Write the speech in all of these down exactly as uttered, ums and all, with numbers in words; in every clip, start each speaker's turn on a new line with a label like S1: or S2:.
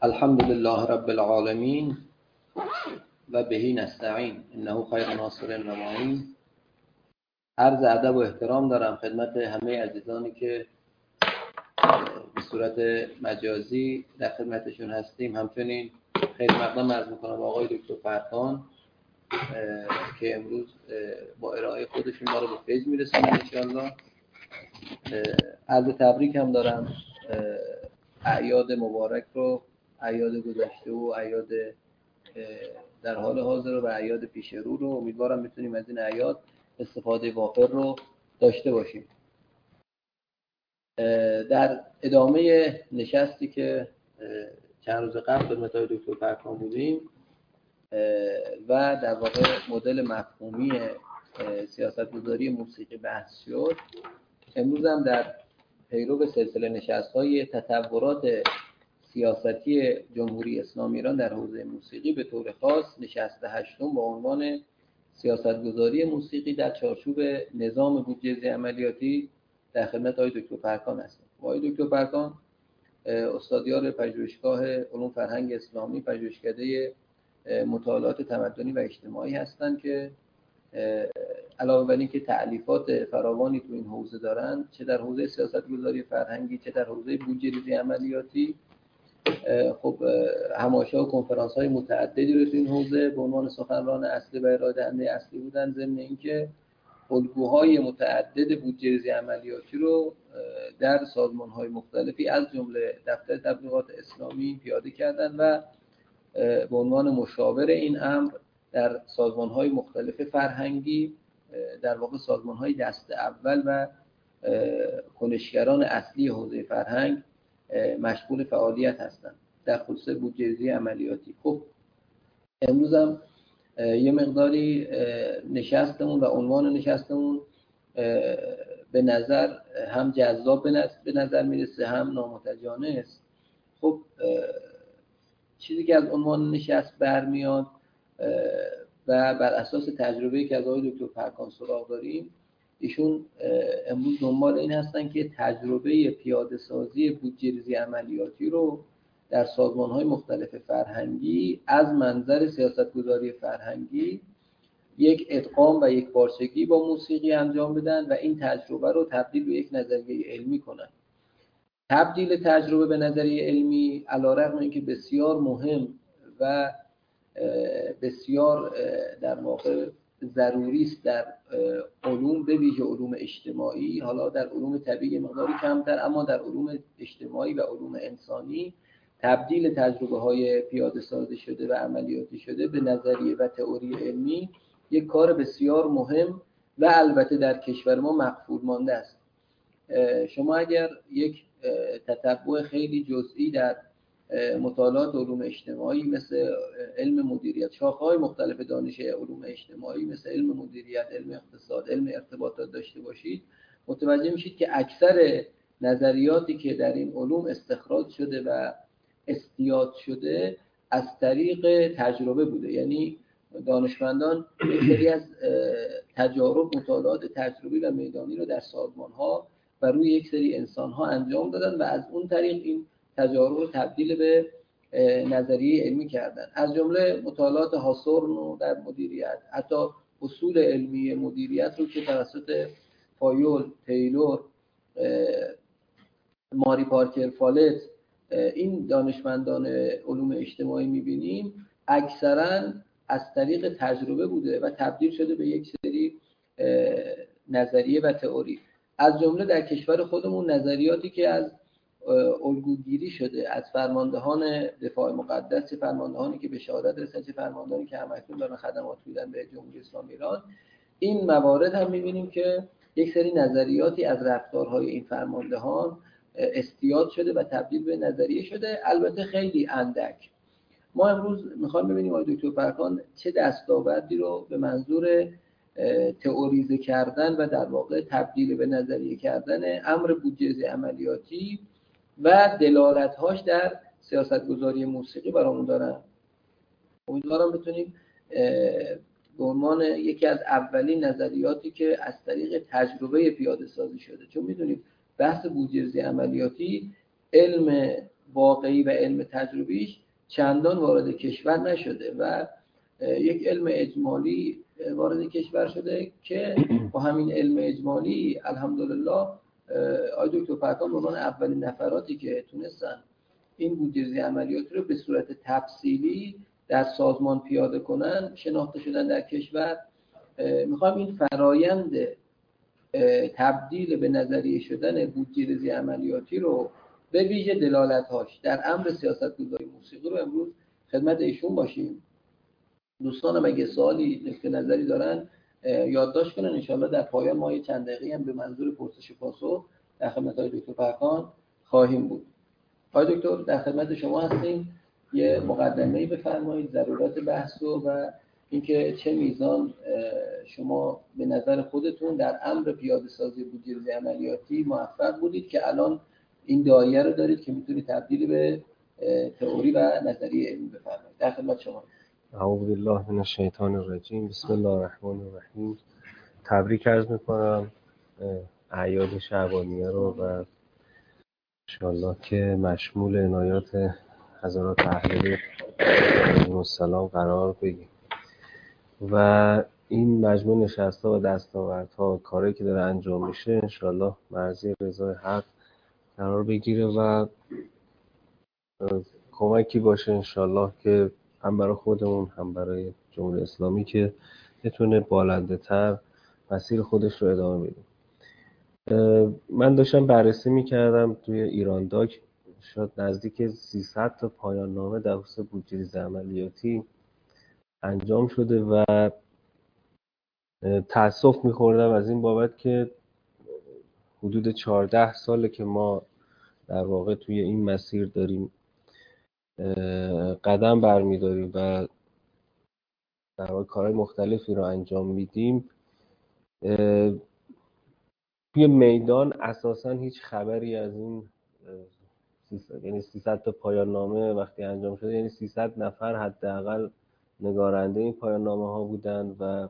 S1: الحمد لله رب العالمین و بهی نستعین انه خیر ناصر و معین. عرض ادب و احترام دارم خدمت همه عزیزانی که به صورت مجازی در خدمتشون هستیم. همچنین خیلی مقدم عرض میکنم با آقای دکتر فرخان که امروز با ارائه خودشون ما رو به فیض میرسونن انشاءالله. عرض تبریک هم دارم اعیاد مبارک رو، اعیاد گذشته و اعیاد در حال حاضر و اعیاد پیش رو رو امیدوارم میتونیم از این اعیاد استفاده وافر رو داشته باشیم. در ادامه نشستی که چند روز قبل خدمت آقای دکتر فرخان بودیم و در واقع مدل مفهومی سیاستگذاری موسیقی بحث شد، امروز هم در پیرو به سلسله نشست‌های تطورات سیاستی جمهوری اسلامی ایران در حوزه موسیقی به طور خاص نشست هشتم با عنوان سیاستگذاری موسیقی در چارچوب نظام بودجه عملیاتی در خدمت آقای دکتر فرخان هستیم. آقای دکتر فرخان استادیار پژوهشگاه علوم فرهنگ اسلامی، پژوهشکده مطالعات تمدنی و اجتماعی هستند که علاوه بر این که تألیفات فراوانی تو این حوزه دارن، چه در حوزه سیاستگذاری فرهنگی چه در حوزه بودجه‌ریزی عملیاتی، خب همایش‌ها و کنفرانس‌های متعددی رو تو این حوزه به عنوان سخنران اصلی و ارائه دهنده اصلی بودن، ضمن اینکه الگوهای متعدد بودجه‌ریزی عملیاتی رو در سازمان‌های مختلفی از جمله دفتر تبلیغات اسلامی پیاده کردن و به عنوان مشاور این امر در سازمان‌های مختلف فرهنگی، در واقع سازمان‌های دست اول و کنشگران اصلی حوزه فرهنگ مشغول فعالیت هستند در خصوص بودجه‌ریزی عملیاتی. خب امروز هم یه مقداری نشستمون و عنوان نشستمون به نظر هم جذاب به نظر میرسه هم نامتجانس. خب چیزی که از عنوان نشست برمیاد و بر اساس تجربه‌ای که از آقای دکتر فرخان سراغ داریم، ایشون امروز دنبال این هستن که تجربه پیاده سازی بودجه‌ریزی عملیاتی رو در سازمان‌های مختلف فرهنگی از منظر سیاستگذاری فرهنگی یک ادغام و یک پارچگی با موسیقی انجام بدن و این تجربه رو تبدیل به یک نظریه علمی کنن. تبدیل تجربه به نظریه علمی علیرغم اینکه بسیار مهم و بسیار در واقع ضروری است در علوم، به ویژه علوم اجتماعی، حالا در علوم طبیعی مقداری کمتر، اما در علوم اجتماعی و علوم انسانی تبدیل تجربه های پیاده سازی شده و عملیاتی شده به نظریه و تئوری علمی یک کار بسیار مهم و البته در کشور ما مقفول مانده است. شما اگر یک تتبع خیلی جزئی در مطالعات علوم اجتماعی مثل علم مدیریت، شاخه‌های مختلف دانش علوم اجتماعی مثل علم مدیریت، علم اقتصاد، علم ارتباطات داشته باشید، متوجه میشید که اکثر نظریاتی که در این علوم استخراج شده و استیاد شده از طریق تجربه بوده. یعنی دانشمندان یک سری از تجارب، مطالعات تجربی و میدانی رو در سازمان‌ها و روی یک سری انسان‌ها انجام دادن و از اون طریق این تجارب رو تبدیل به نظریه علمی کردن. از جمله مطالعات هاسورن در مدیریت، حتی اصول علمی مدیریت رو که توسط فایول، تیلور، ماری پارکر فالت، این دانشمندان علوم اجتماعی می‌بینیم، اکثراً از طریق تجربه بوده و تبدیل شده به یک سری نظریه و تئوری. از جمله در کشور خودمون نظریاتی که از الگوگیری شده از فرماندهان دفاع مقدس، چه فرماندهانی که بشارت رسن، چه فرماندهانی که همکنون دارن خدمات میدن به جمهوری اسلامی ایران، این موارد هم می‌بینیم که یک سری نظریاتی از رفتارهای این فرماندهان استیاد شده و تبدیل به نظریه شده، البته خیلی اندک. ما امروز میخوایم ببینیم آقای دکتر فرخان چه دستاوردی رو به منظور تئوریزه کردن و در واقع تبدیل به نظریه کردن امر بودجه‌ریزی عملیاتی و دلالت‌هاش در سیاستگذاری موسیقی برامون دارن. امیدوارم بتونیم به عنوان یکی از اولین نظریاتی که از طریق تجربه پیاده سازی شده، چون میدونید بحث بودجه‌ریزی عملیاتی علم واقعی و علم تجربیش چندان وارد کشور نشده و یک علم اجمالی وارد کشور شده که با همین علم اجمالی الحمدلله آقای دکتر فرکان به عنوان اولین نفراتی که تونستن این بودجه‌ریزی عملیاتی رو به صورت تفصیلی در سازمان پیاده کنن شناخته شدن در کشور. میخوام این فرایند تبدیل به نظریه شدن بودجه‌ریزی عملیاتی رو به ویژه دلالت‌هاش در امر سیاست‌گذاری موسیقی رو امروز خدمت ایشون باشیم. دوستانم اگه سوالی نکته نظری دارن یادداشت کنن، انشالله در پایان ما چند دقیقه هم به منظور پرسش و پاسخ در خدمت آقای دکتر فرکان خواهیم بود. آقای دکتر در خدمت شما هستیم. یه مقدمه‌ای بفرمایید، ضرورت بحث و اینکه چه میزان شما به نظر خودتون در امر پیاده سازی بودجه‌ریزی عملیاتی موفق بودید که الان این دایره رو دارید که میتونید تبدیل به تئوری و نظریه علمی بفرمایید. در خدمت شما.
S2: اعوذ بالله من الشیطان الرجیم. بسم الله الرحمن الرحیم. تبریک عرض میکنم اعیاد شعبانیه رو و انشاءالله که مشمول عنایات حضرات اهل بیت علیهم السلام قرار بگیریم و این مجموع نشست‌ها و دستاوردها کاری که داره انجام میشه انشاءالله مرضی رضای حق قرار بگیره و کمکی باشه انشاءالله که هم برای خودمون هم برای جمهوری اسلامی که بتونه بالنده تر مسیر خودش رو ادامه بده. من داشتم بررسی میکردم توی ایران داک شاید نزدیک سیصد تا پایان نامه در خصوص بودجه‌ریزی عملیاتی انجام شده و تأسف میخوردم از این بابت که حدود چهارده ساله که ما در واقع توی این مسیر داریم قدم برمیداریم و در واقع کارهای مختلفی رو انجام میدیم. توی میدان اساساً هیچ خبری از این یعنی سیصد تا پایان نامه وقتی انجام شده یعنی سیصد نفر حداقل نگارنده این پایان نامه ها بودن و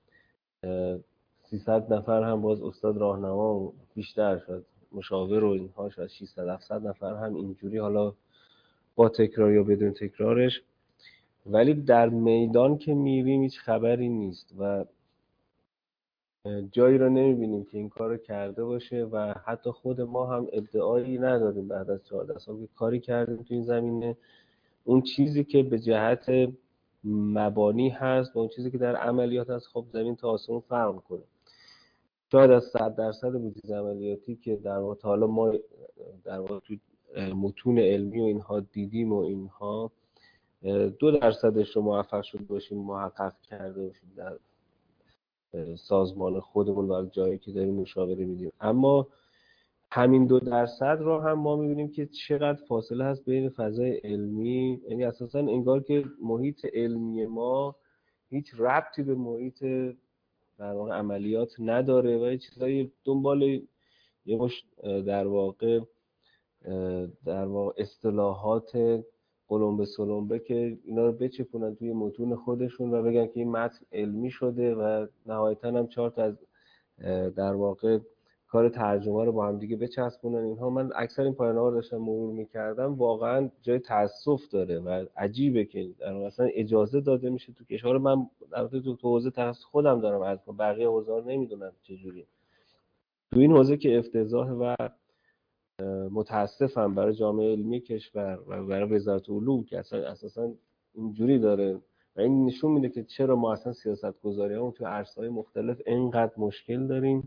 S2: سیصد نفر هم باز استاد راهنما و بیشتر شد مشاور و اینها شد ششصد هفتصد نفر هم اینجوری حالا با تکرار یا بدون تکرارش، ولی در میدان که میریم هیچ خبری نیست و جایی رو نمیبینیم که این کار رو کرده باشه و حتی خود ما هم ادعایی نداریم بعد از چهارده سال که کاری کردیم تو این زمینه. اون چیزی که به جهت مبانی هست با اون چیزی که در عملیات هست خب زمین تا آسمون فرق میکنه. شاید از صد درصد بودجه عملیاتی که در واقع تا حالا ما در واقع تو متون علمی و اینها دیدیم و اینها دو درصدش رو موفق شد باشیم محقق کرده باشیم در سازمان خودمون و جایی که داریم مشاوره میدیم، اما همین دو درصد رو هم ما میبینیم که چقدر فاصله هست بین فضای علمی، یعنی اساسا انگار که محیط علمی ما هیچ ربطی به محیط در واقع عملیات نداره و یه چیزایی دنبال یه مش در واقع در واقع اصطلاحات قلمبه سلمبه که اینا رو بچپونن توی متون خودشون و بگن که این متن علمی شده و نهایتاً هم چهار تا از در واقع کار ترجمه رو با هم دیگه بچسبونن اینها. من اکثر این پایان‌ها رو داشتم مرور می‌کردم، واقعاً جای تأسف داره و عجیبه که در اصلا اجازه داده میشه تو کشور. من البته تو حوزه تخصص خودم دارم از بقیه حوزه‌ها نمیدونم چجوریه تو این حوزه که افتضاح و متاسفم برای جامعه علمی کشور و برای وزارت علوم که اصلا اساسا اینجوری داره و این نشون میده که چرا ما اصلا سیاست گذاری همون تو عرصه‌های مختلف اینقدر مشکل داریم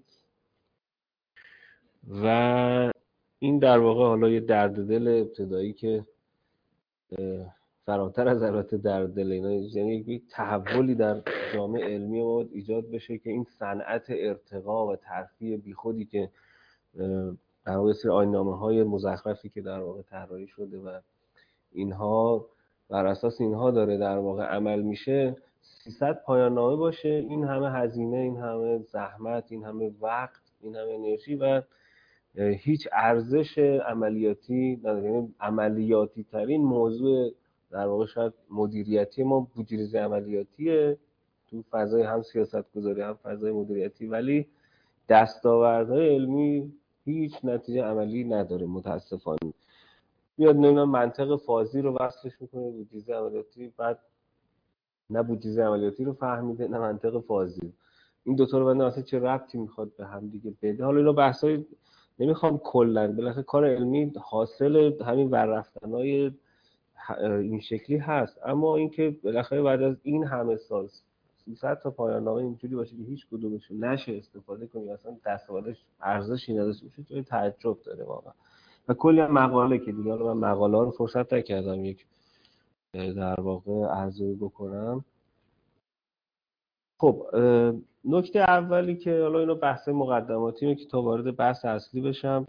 S2: و این در واقع حالا یه درد دل ابتدایی که فراتر از البته درد دل اینا، یعنی یک تحولی در جامعه علمی ما ایجاد بشه که این صنعت ارتقا و ترفیع بیخودی که در واقع سری آیین‌نامه‌های مزخرفی که در واقع طراحی شده و اینها بر اساس اینها داره در واقع عمل میشه، سیصد پایان نامه باشه، این همه هزینه، این همه زحمت، این همه وقت، این همه انرژی و هیچ ارزش عملیاتی نداره. یعنی عملیاتی ترین موضوع در واقع شاید مدیریتی ما بودجه‌ریزی عملیاتیه تو فضای هم سیاست گذاری هم فضای مدیریتی، ولی دستاوردهای علمی هیچ نتیجه عملی نداره متاسفانه. میاد نمیدونم منطق فازی رو وصلش میکنه بودجه عملیاتی، بعد نه بودجه عملیاتی رو فهمیده نه منطق فازی. این دو تا رو بنده اصلا چه ربطی میخواد به هم دیگه بده؟ حالا اینا بحثای نمیخوام کلا، بالاخره کار علمی حاصل همین ور رفتنای این شکلی هست، اما اینکه بالاخره بعد از این همه سال سیصد تا پایان نامه اینجوری باشه که هیچ کدومش نشه استفاده کنی، اصلا دستاوردش ارزشی نداشته باشه، جای تعجب داره واقعا. و کلی هم مقاله که دیگه من مقاله ها رو فرصت نکردم یک در واقع ارزیابی بکنم. خب نکته اولی که حالا اینو بحث مقدماتی که تا وارد بحث اصلی بشم،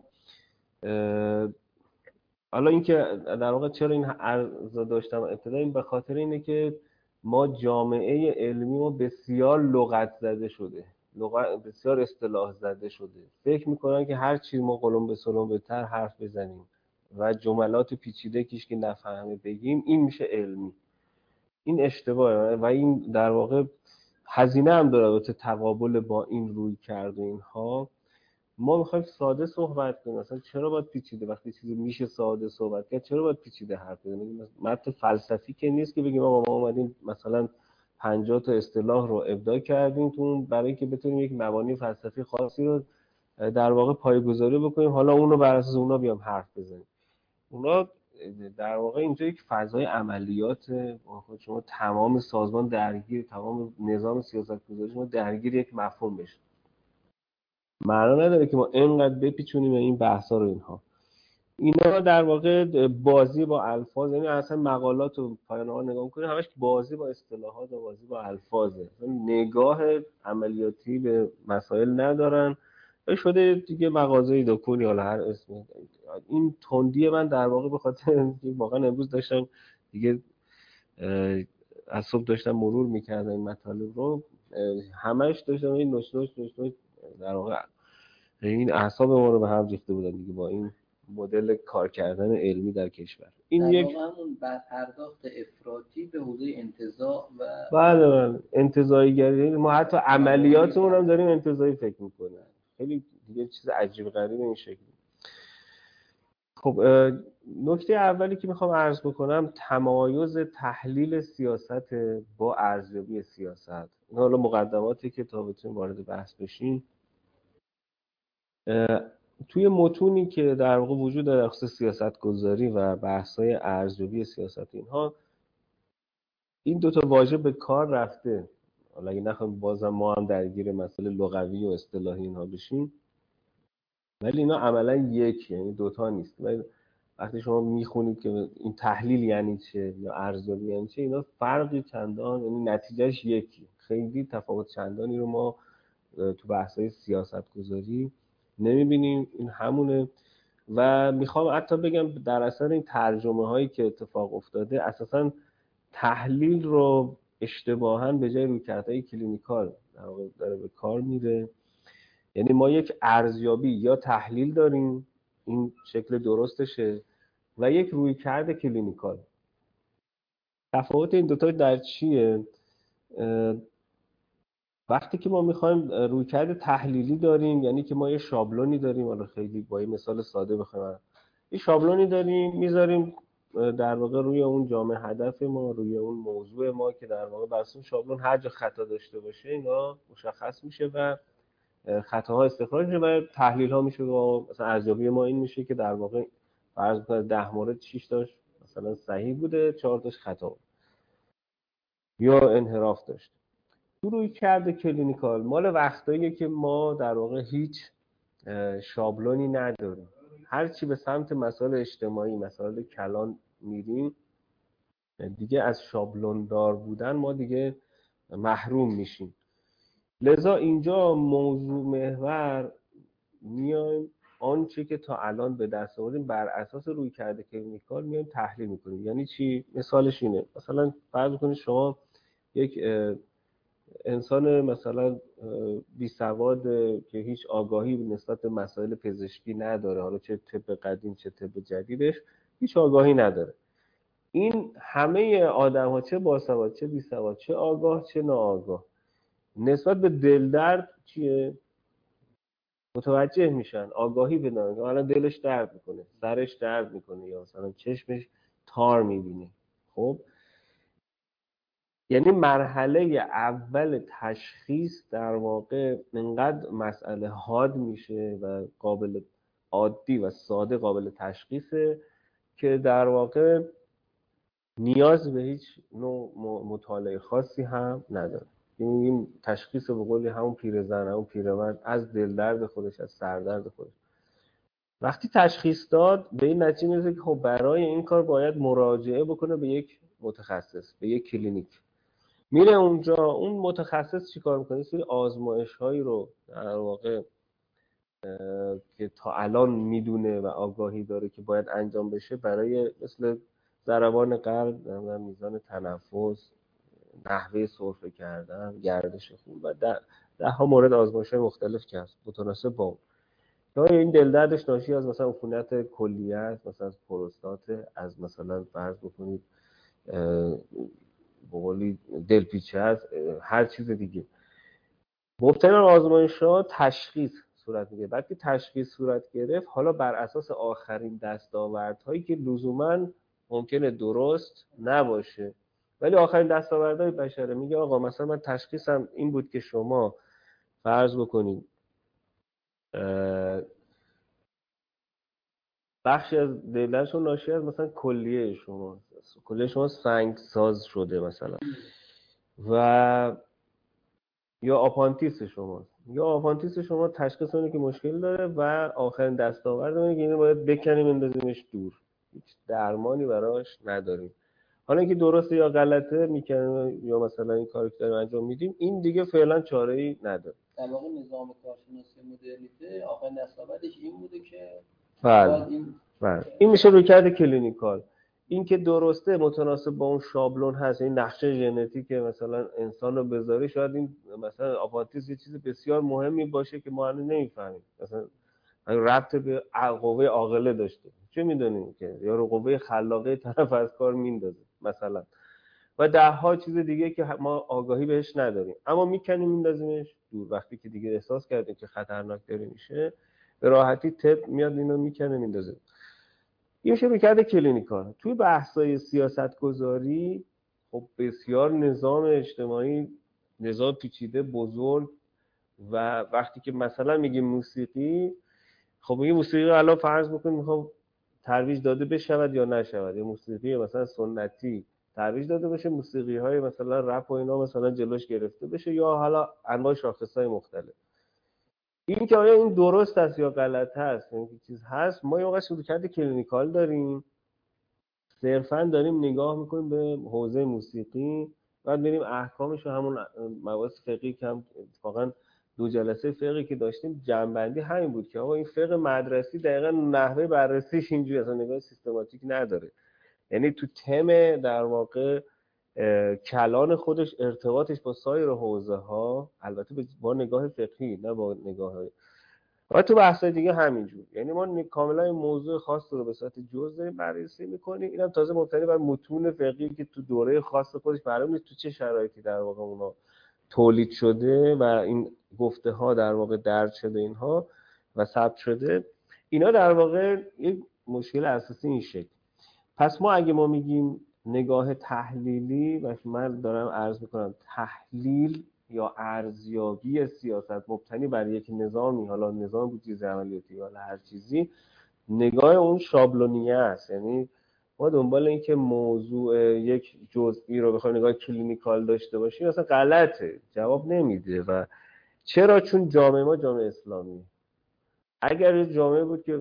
S2: حالا اینکه در واقع چرا این عرض داشتم ابتدا، این به خاطر اینه که ما جامعه علمی ما بسیار لغت زده شده، لغت بسیار اصطلاح زده شده، فکر میکنن که هر چی ما قلم به سلم بهتر حرف بزنیم و جملات پیچیده کیش که نفهمه بگیم این میشه علمی. این اشتباهه و این در واقع هزینه هم داره البته تقابل با این روی کرده اینها. ما میخوایم ساده صحبت کنیم، مثلا چرا باید پیچیده وقتی چیزی میشه ساده صحبت کرد، چرا باید پیچیده حرف بزنیم؟ متن فلسفی که نیست که بگیم ما اومدیم مثلا پنجاه تا اصطلاح رو ابداع کردیم تو برای اینکه بتونیم یک مبانی فلسفی خاصی رو در واقع پایه‌گذاری بکنیم، حالا اون رو بر اساس اونا بیام حرف بزنیم. اونا در واقع اینجا یک فضای عملیات، شما تمام سازمان درگیر، تمام نظام سیاست‌گذاری شما درگیر یک مفهوم بشه. معنا نداره که ما اینقدر بپیچونیم این بحثا رو. اینها اینا در واقع بازی با الفاظ، یعنی اصلا مقالات و پایان‌ها نگاه کنید همش بازی با اصطلاحات و بازی با الفاظه، نگاه عملیاتی به مسائل ندارن. شده دیگه مغازه دکونی حالا هر اسمی. این تندی من در واقع به خاطر واقعا امروز داشتم دیگه از صبح داشتم مرور میکردم این مطالب رو، همش داشتم این نوش نوش نوش نوش در واقع این اعصاب ما رو به هم ریخته بودن دیگه با این مدل کار کردن علمی در کشور. این
S1: در
S2: یک
S1: واقع همون پرداخت افراطی به حوزه انتزاع و
S2: بله بله انتزاعی گری، ما حتی عملیاتمون هم داریم انتزاعی فکر میکنیم، خیلی دیگه چیز عجیب غریب این شکلی. خب نکته اولی که میخوام عرض بکنم تمایز تحلیل سیاست با ارزیابی سیاست. این حالا مقدماتی که تا بتونیم وارد بحث بشیم. توی متونی که در واقع وجود داره در خصوص سیاست گذاری و بحث‌های ارزیابی سیاست، اینها این دو تا واژه به کار رفته. حالا اگه نخوایم بازم ما هم درگیر مسئله لغوی و اصطلاحی اینها بشیم، ولی اینا عملا یک، یعنی دوتا نیست. ولی وقتی شما میخونید که این تحلیل یعنی چه یا ارزیابی یعنی چه، اینا فرقی چندان، یعنی نتیجهش یکی، خیلی تفاوت چندانی رو ما تو بحث‌های سیاست گذاری نمیبینیم. این همونه. و میخوام حتی بگم در اثر این ترجمه هایی که اتفاق افتاده اساساً تحلیل رو اشتباهاً به جای رویکردهای کلینیکال در واقع داره به کار میره. یعنی ما یک ارزیابی یا تحلیل داریم، این شکل درستشه، و یک رویکرد کلینیکال. تفاوت این دوتا در چیه؟ وقتی که ما میخوایم رویکرد تحلیلی داریم، یعنی که ما یه شابلونی داریم، حالا خیلی با یه مثال ساده بخوام، یه شابلونی داریم میذاریم در واقع روی اون جامعه هدف ما، روی اون موضوع ما که در واقع بر اساس شابلون هر جا خطا داشته باشه اینا مشخص میشه و خطاها استخراج میشه و تحلیل ها میشه. و مثلا ارزیابی ما این میشه که در واقع فرض کنید ده مورد شش تاش مثلا صحیح بوده، چهار تاش خطا بود یا انحراف داشت. تو روی کرده کلینیکال مال وقتاییه که ما در واقع هیچ شابلونی نداریم، هر چی به سمت مسائل اجتماعی، مسائل کلان میریم دیگه از شابلون دار بودن ما دیگه محروم میشیم. لذا اینجا موضوع محور میایم آنچه که تا الان به دست آوردیم بر اساس روی کرده کلینیکال میایم تحلیل میکنیم. یعنی چی؟ مثالش اینه، مثلا فرض کنید شما یک انسان مثلا بی سواد که هیچ آگاهی نسبت به مسائل پزشکی نداره، حالا چه طب قدیم چه طب جدیدش، هیچ آگاهی نداره. این همه آدم ها چه باسواد چه بی سواد، چه آگاه چه ناآگاه، نسبت به دلدرد چیه؟ متوجه میشن، آگاهی بدن که حالا دلش درد میکنه، سرش درد میکنه، یا مثلا چشمش تار میبینه. خب یعنی مرحله اول تشخیص در واقع انقدر مسئله حاد میشه و قابل عادی و ساده قابل تشخیصه که در واقع نیاز به هیچ نوع مطالعه خاصی هم نداره. این تشخیص به قولی همون پیرزن، همون پیرمرد از دل درد خودش، از سردرد خودش وقتی تشخیص داد به این نتیجه میرسه که خب برای این کار باید مراجعه بکنه به یک متخصص، به یک کلینیک. میره اونجا، اون متخصص چیکار میکنه؟ سری آزمایش هایی رو در واقع که تا الان میدونه و آگاهی داره که باید انجام بشه برای مثل ضربان قلب، میزان تنفس، نحوه سرفه کردن، گردش خون و ده, ده ها مورد آزمایش های مختلف که هست متناسب با اون. یا این دل دردش ناشی از مثلا عفونت کلیه است، مثلا از پروستات، از مثلا فرض بکنید بقولی دلپیچه است، هر چیز دیگه. مبتنی بر آزمایش‌ها تشخیص صورت میگیره. بعد که تشخیص صورت گرفت، حالا بر اساس آخرین دستاوردهایی که لزوماً ممکنه درست نباشه ولی آخرین دستاوردهای بشره، میگه آقا مثلا من تشخیصم این بود که شما فرض بکنید بخشی از دلشون ناشی از مثلا کلیه شما، کلیه شما سنگ ساز شده مثلا، و یا آپانتیس شماست، یا آپانتیس شما تشخیص اینه که مشکل داره و آخرین دستاورد اینه که اینو باید بکنیم بندازیمش دور، هیچ درمانی براش نداریم. حالا اینکه درسته یا غلطه میکنیم یا مثلا این کاری که داریم انجام میدیم، این دیگه فعلا چاره‌ای نداره.
S1: در واقع نظام کارشناسی مدرنیته آخرین دستاوردش این بوده که
S2: بله این بله این میشه رویکرد کلینیکال. این که درسته متناسب با اون شابلون هست، این نقشه ژنتیک مثلا انسان رو بذاری، شاید این مثلا آپانتیس یه چیز بسیار مهمی باشه که ما هنوز نمیفهمیم، مثلا ربط به قوه عاقله داشته، چه میدونیم که یا رو قوه خلاقه طرف از کار میندازه مثلا، و ده ها چیز دیگه که ما آگاهی بهش نداریم، اما میکنیم میندازیمش دور. وقتی که دیگه احساس کردیم که خطرناک داره میشه، به راحتی طب میاد اینو میکنه میندازه. این میشه رویکرد کلینیکال. توی بحث‌های سیاست‌گذاری خب بسیار نظام اجتماعی نظام پیچیده بزرگ، و وقتی که مثلا میگیم موسیقی، خب میگیم موسیقی الان فرض بکنیم میخوام ترویج داده بشود یا نشود، یا موسیقی مثلا سنتی ترویج داده بشه، موسیقی های مثلا رپ و اینا مثلا جلوش گرفته بشه، یا حالا انواع شاخص‌های مختلف. این که آیا این درست است یا غلط است، این چیز هست، ما یه موقع رویکرد کلینیکال داریم، صرفا داریم نگاه میکنیم به حوزه موسیقی، بعد بریم احکامش و همون مباحث فقهی که هم اتفاقا دو جلسه فقهی که داشتیم جنبندی همین بود که آقا این فقه مدرسی دقیقاً نحوه بررسیش اینجوری اصلا نگاه سیستماتیک نداره، یعنی تو تم در واقع کلان خودش ارتباطش با سایر حوزه ها، البته با نگاه فقهی نه با نگاه و تو بحث‌های دیگه همینجور، یعنی ما کاملا این موضوع خاص رو به صورت جزئی بررسی می‌کنیم. اینم تازه مبتنی بر متون فقهی که تو دوره خاص خودش معلوم نیست تو چه شرایطی در واقع اونا تولید شده و این گفته‌ها در واقع درج شده اینها و ثبت شده. اینا در واقع یک مشکل اساسی این شکل. پس ما اگه ما میگیم نگاه تحلیلی، و من دارم عرض می‌کنم تحلیل یا ارزیابی سیاست مبتنی بر یک نظامی، حالا نظام بودجه عملیاتی یا هر چیزی، نگاه اون شابلونیه است. یعنی ما دنبال این که موضوع یک جزئی رو بخوایم نگاه کلینیکال داشته باشیم اصلا غلطه، جواب نمیده. و چرا؟ چون جامعه ما جامعه اسلامی، اگر جامعه بود که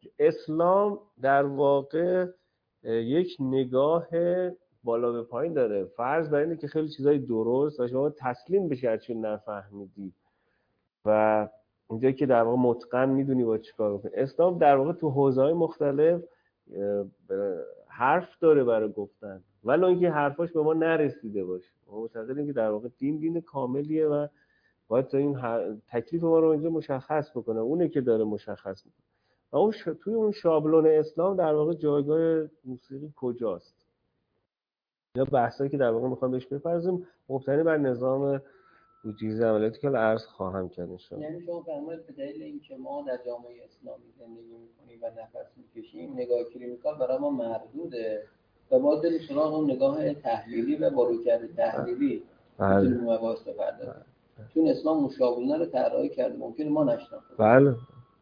S2: اسلام در واقع یک نگاه بالا به پایین داره، فرض بر اینه که خیلی چیزای درست و شما تسلیم بشی هرچی نفهمیدی و اونجایی که در واقع متقن میدونی با چیکار کنی. اسلام در واقع تو حوزه‌های مختلف حرف داره برای گفتن، ولی اینکه حرفاش به ما نرسیده باشه. ما معتقدیم که در واقع دین دین کاملیه و باید تا این تکلیف ما رو اینجا مشخص بکنه، اونه که داره مشخص میکنه. و اون ش... توی اون شابلون اسلام در واقع جایگاه موسیقی کجاست؟ یا بحثایی که در واقع میخوام بهش بپردازیم مبتنی بر نظام بودجه عملیاتی که عرض خواهم کرد ان شاء الله.
S1: یعنی شما فرمایید به دلیل اینکه ما در جامعه اسلامی زندگی می‌کنیم و نفس می‌کشیم، نگاه کلینیکال برای ما محدوده و ما دل سراغ اون نگاه تحلیلی و باروکرد تحلیلی میتونیم مباحث بپردازیم. چون اسلام مشابهونه رو طراحی کرده، ممکنه ما نشناسیم.
S2: بله.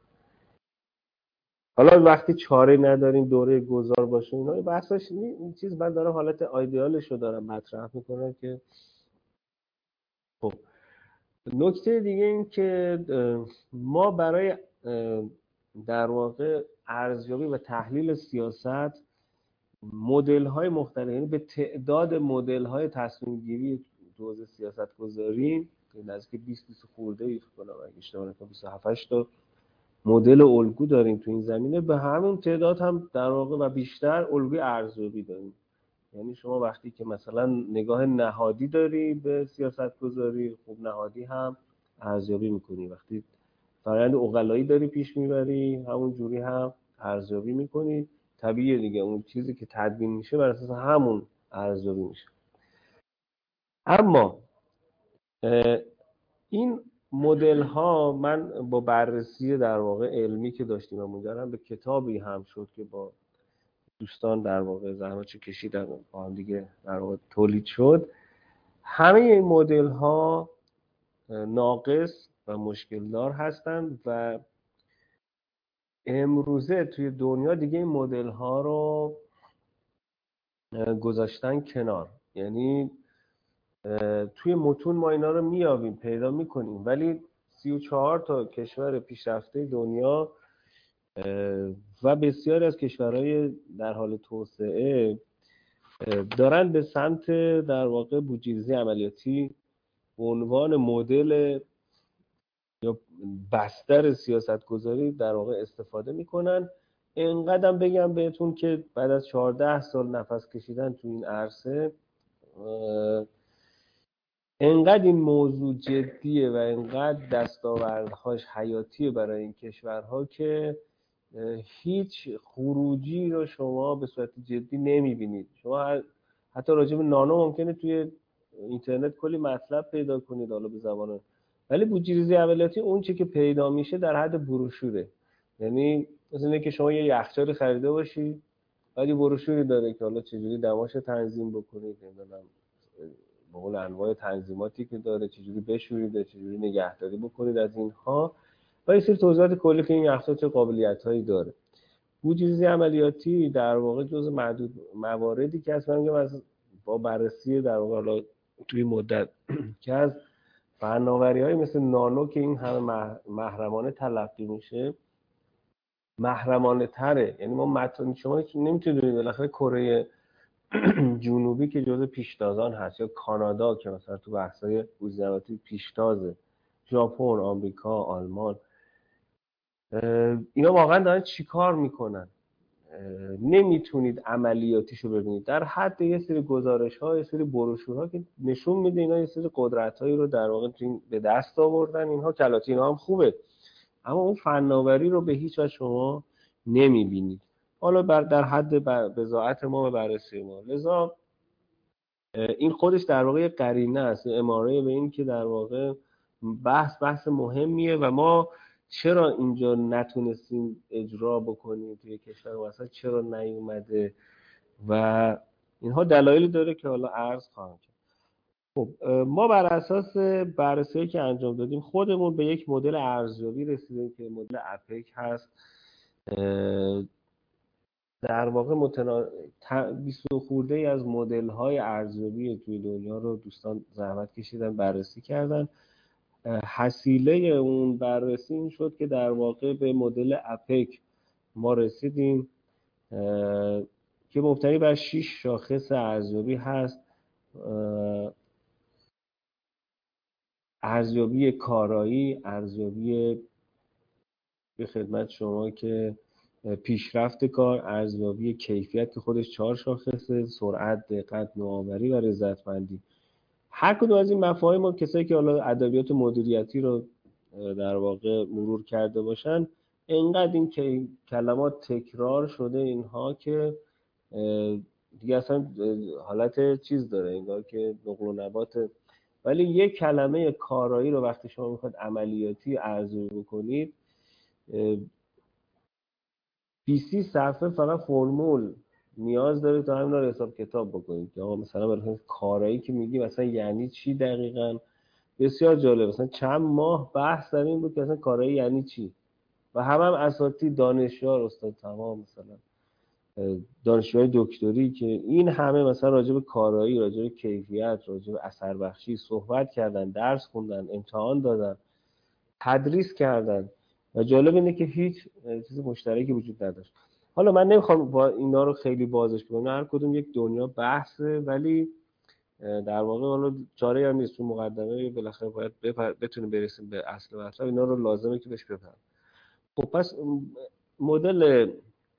S2: حالا وقتی چاره نداریم دوره گذار باشه اینا بحثش این چیز بعد داره حالت ایدئالش رو دارم مطرح میکنم که خب نکته دیگه این که ما برای در واقع ارزیابی و تحلیل سیاست مدل های مختلف، یعنی به تعداد مدل های تصمیم گیری تو حوزه سیاست گذاریم که نزدیک بیست بیست خورده ای فکر کنم اگه اشتباه نکنم بیست و هفت تا مدل الگو داریم تو این زمینه، به همون تعداد هم در واقع و بیشتر الگوی ارزیابی داریم. یعنی شما وقتی که مثلا نگاه نهادی داری به سیاست گذاری، خب نهادی هم ارزیابی میکنی. وقتی فرآیند عقلایی داری پیش میبری، همون جوری هم ارزیابی میکنی. طبیعیه دیگه، اون چیزی که تدوین میشه بر اساس همون ارزیابی میشه. اما این مدل ها من با بررسی در واقع علمی که داشتیم و منجرم به کتابی هم شد که با دوستان در واقع زحمتشو کشیدن با هم دیگه در واقع تولید شد، همه این مدل ها ناقص و مشکل دار هستند و امروزه توی دنیا دیگه این مدل ها رو گذاشتن کنار. یعنی توی متون ما اینا رو میابیم پیدا میکنیم، ولی سی و چهار تا کشور پیشرفته دنیا و بسیاری از کشورهای در حال توسعه دارن به سمت در واقع بودجه‌ریزی عملیاتی به عنوان مدل یا بستر سیاست گذاری در واقع استفاده میکنن. اینقدر بگم بهتون که بعد از چهارده سال نفس کشیدن تو این عرصه، اینقدر این موضوع جدیه و اینقدر دستاوردهاش حیاتیه برای این کشورها که هیچ خروجی رو شما به صورت جدی نمیبینید. شما حتی راجع به نانو ممکنه توی اینترنت کلی مطلب پیدا کنید حالا به زبان، ولی بودجه‌ریزی عملیاتی اون چی که پیدا میشه در حد بروشوره. یعنی مثلا اینه که شما یه یخچال خریده باشی، بعد یه بروشوری داره که حالا چجوری دماش تنظیم بکنید، نمیدونم به قول انواع تنظیماتی که داره، چجوری بشورید، چجوری نگهداری بکنید از اینها، و یه سری توضیحات کلی که این یخچال چه قابلیتایی داره. بودجه‌ریزی عملیاتی در واقع جزء معدود مواردی که اصلا میگم از با بررسی در واقع حالا توی مدت که از فناوری‌های مثل نانو که این همه محرمانه تلقی میشه محرمانه تره. یعنی ما متن شما نمیتونید بالاخره کره جنوبی که جزء پیشتازان هست یا کانادا که مثلا تو بحث‌های بودجه‌ریزی عملیاتی پیشتازه، ژاپن، آمریکا، آلمان، اینا واقعا دارن چی کار میکنن؟ نمیتونید عملیاتیشو ببینید در حد یه سری گزارش‌ها، یه سری بروشورها که نشون میده اینا یه سری قدرتایی رو در واقع به دست آوردن. اینها کلاتی اینا هم خوبه، اما اون فناوری رو به هیچ وجه شما نمیبینید. حالا بر در حد بضاعت ما و بررسی ما، لذا این خودش در واقع قرینه است، اماره به این که در واقع بحث بحث مهمیه و ما چرا اینجا نتونستیم اجرا بکنیم توی کشور واسه چرا نیومده و اینها دلایلی داره که حالا عرض خواهم کرد. خب ما بر اساس بررسی‌ای که انجام دادیم خودمون به یک مدل ارزیابی رسیدیم که مدل اپک هست. در واقع متنا... بیست خورده ای از مدل‌های ارزیابی توی دنیا رو دوستان زحمت کشیدن بررسی کردن. حصیله اون بررسی این شد که در واقع به مدل اپک ما رسیدیم که مبتنی بر شش شاخص ارزیابی هست. ارزیابی کارایی، ارزیابی به خدمت شما که پیشرفت کار، ارزیابی کیفیت که خودش چهار شاخصه، سرعت، دقت، نوآوری و رضایتمندی. هر کدوم از این مفاهیم ما کسایی که حالا ادبیات مدیریتی رو در واقع مرور کرده باشن، اینقدر این که کلمات تکرار شده اینها که دیگه اصلا حالت چیز داره، انگار که نقل و نبات ولی یک کلمه کارایی رو وقتی شما میخواد عملیاتی ارزیابی بکنید بیست صفحه فقط فرمول نیاز داره تا همین رو حساب کتاب بکنید که آقا مثلا برای کارایی که میگی مثلا یعنی چی دقیقاً. بسیار جالب، مثلا چند ماه بحث در این بود که مثلا کارایی یعنی چی و هم هم اساتید دانشیار استاد تمام مثلا دانشجوی دکتری که این همه مثلا راجع به کارایی، راجع به کیفیت، راجع به اثر بخشی صحبت کردن، درس خوندن، امتحان دادن، تدریس کردن و جالب اینه که هیچ چیز مشترکی وجود نداشت. حالا من نمیخوام با اینا رو خیلی بازش کنم، هر کدوم یک دنیا بحثه، ولی در واقع حالا چاره هم نیست، تو مقدمه بالاخره باید بتونیم برسیم به اصل مطلب، اینا رو لازمه که بهش بپردازیم. خب پس مدل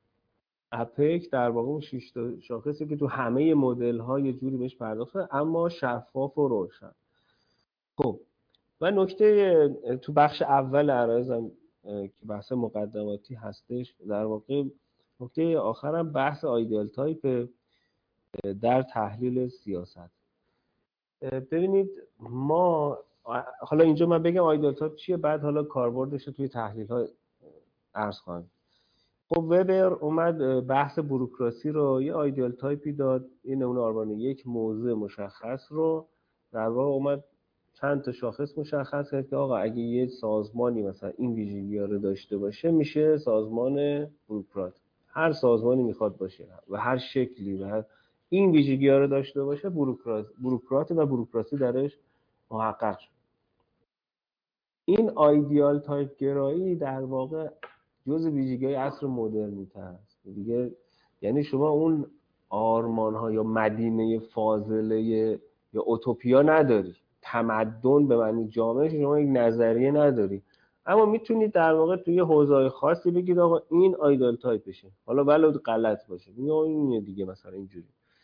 S2: اپک در واقع اون شش تا شاخصی که تو همه مدل ها یه جوری بهش پرداخته، اما شفاف و روشن. خب و نکته تو بخش اول عرایزم که بحث مقدماتی هستش، در واقع نکته آخرم بحث آیدیال تایپ در تحلیل سیاست. ببینید ما حالا اینجا من بگم آیدیال تایپ چیه، بعد حالا کاربردش رو توی تحلیل ها عرض خواهم. خب وبر اومد بحث بوروکراسی رو یه آیدیال تایپی داد، این نمونه آرمانی یک موضوع مشخص رو در واقع اومد چند تا شاخص مشخص کرد که آقا اگه یه سازمانی مثلا این ویژگی‌ها رو داشته باشه میشه سازمان بوروکرات. هر سازمانی میخواد باشه و هر شکلی و هر این ویژگی‌ها رو داشته باشه بوروکرات بوروکرات و بوروکراسی درش محقق شد. این آیدیال تایپ گرایی در واقع جز ویژگی‌های عصر مدرنیته است دیگه. یعنی شما اون آرمان‌ها یا مدینه فاضله یا اوتوپیا نداری، تمدن به معنی جامعه شما یک نظریه نداری، اما میتونید در واقع توی حوزه‌های خاصی بگید آقا این آیدیال تایپشه، حالا ولو غلط باشه یا این دیگه مثلا اینجوری.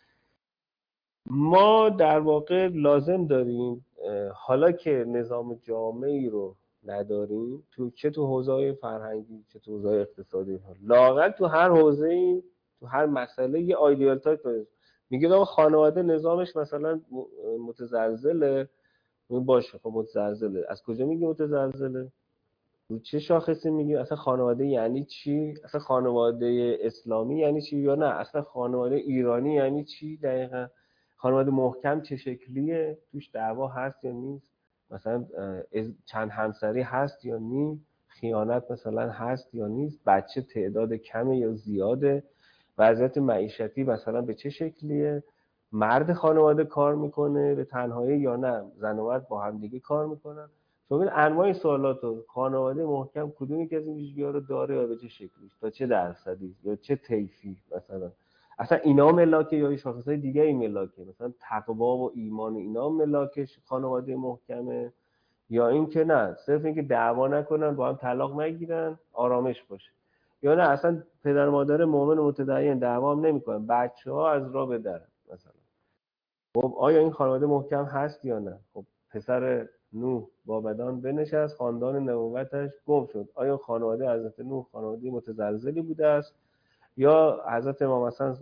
S2: ما در واقع لازم داریم حالا که نظام جامعی رو نداریم، تو چه تو حوزه‌های فرهنگی چه تو حوزه‌های اقتصادی، لااقل تو هر حوزه‌ای تو هر مسئله یه آیدیال تایپ داره. میگه آقا خانواده نظامش مثلا متزلزله، باشه خب متزلزله، از کجا میگه متزلزله؟ رو چه شاخصی میگه؟ اصلا خانواده یعنی چی؟ اصلا خانواده اسلامی یعنی چی یا نه اصلا خانواده ایرانی یعنی چی دقیقاً؟ خانواده محکم چه شکلیه؟ توش دعوا هست یا نیست؟ مثلا چند همسری هست یا نیست؟ خیانت مثلا هست یا نیست؟ بچه تعداد کمه یا زیاده؟ وضعیت معیشتی مثلا به چه شکلیه؟ مرد خانواده کار میکنه به تنهایی یا نه زن و مرد با هم دیگه کار میکنن؟ شما این انواع سوالات رو خانواده محکم کدومی که از این ویژگی‌ها رو داره یا به چه شکلی تا چه درصدی یا چه طیفی، مثلا اصلا اینا ملاکه یا شاخص‌های دیگه این ملاکه، مثلا تقوا و ایمان اینا ملاکه خانواده محکمه، یا این که نه صرف اینکه دعوا نکنن با هم طلاق نگیرن آرامش باشه، یا نه اصلا پدر مادر مؤمن و متدین دعوا هم نمی‌کنن بچه‌ها از راه بدرن مثلا. خب آیا این خانواده محکم هست یا نه؟ خب پسر نوح با بدان بنشست خاندان نبوتش گم شد. آیا خانواده حضرت نوح خانواده متزلزلی بوده است یا حضرت امام حسن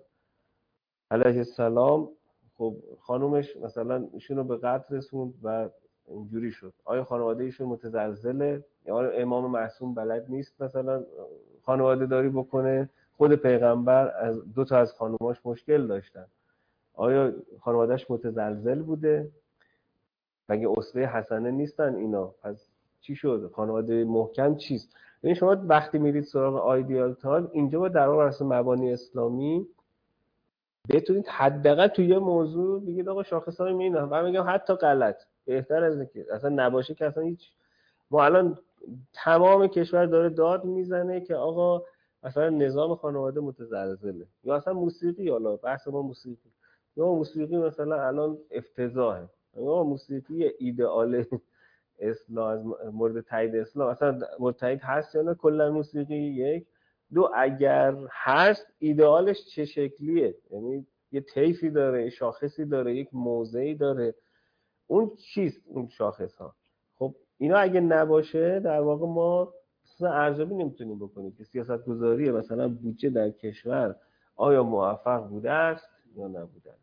S2: علیه السلام خب خانومش مثلا ایشون رو به قتل رسوند و اینجوری شد؟ آیا خانواده ایشون متزلزله یا امام معصوم بلد نیست مثلا خانواده داری بکنه؟ خود پیغمبر از دو تا از خانوماش مشکل داشتن، آیا خانوادهش متزلزل بوده؟ مگه اسوه حسنه نیستن اینا؟ پس چی شد؟ خانواده محکم چیست؟ یعنی شما وقتی میرید سراغ آیدیال تایپ اینجا با در واقع اصلا مبانی اسلامی بتونید حداقل توی یه موضوع بگید آقا شاخص‌های مینا، من میگم حتی غلط بهتر از اینکه اصلا نباشه که اصلا هیچ. ما الان تمام کشور داره داد میزنه که آقا مثلا نظام خانواده متزلزله، یا اصلا موسیقی، حالا بحث ما موسیقی، یا موسیقی مثلا الان افتضاحه، یا موسیقی ایدئال اسلام از مورد تایید اسلام اصلا مورد تایید هست یا نه کلا موسیقی؟ یک دو اگر هست ایدئالش چه شکلیه؟ یعنی یه طیفی داره، شاخصی داره، یک موضعی داره، اون چیست اون شاخص ها؟ خب اینا اگه نباشه در واقع ما اصلا ارزیابی نمیتونیم بکنیم که سیاست گذاری مثلا بودجه در کشور آیا موفق بوده است یا نبوده است.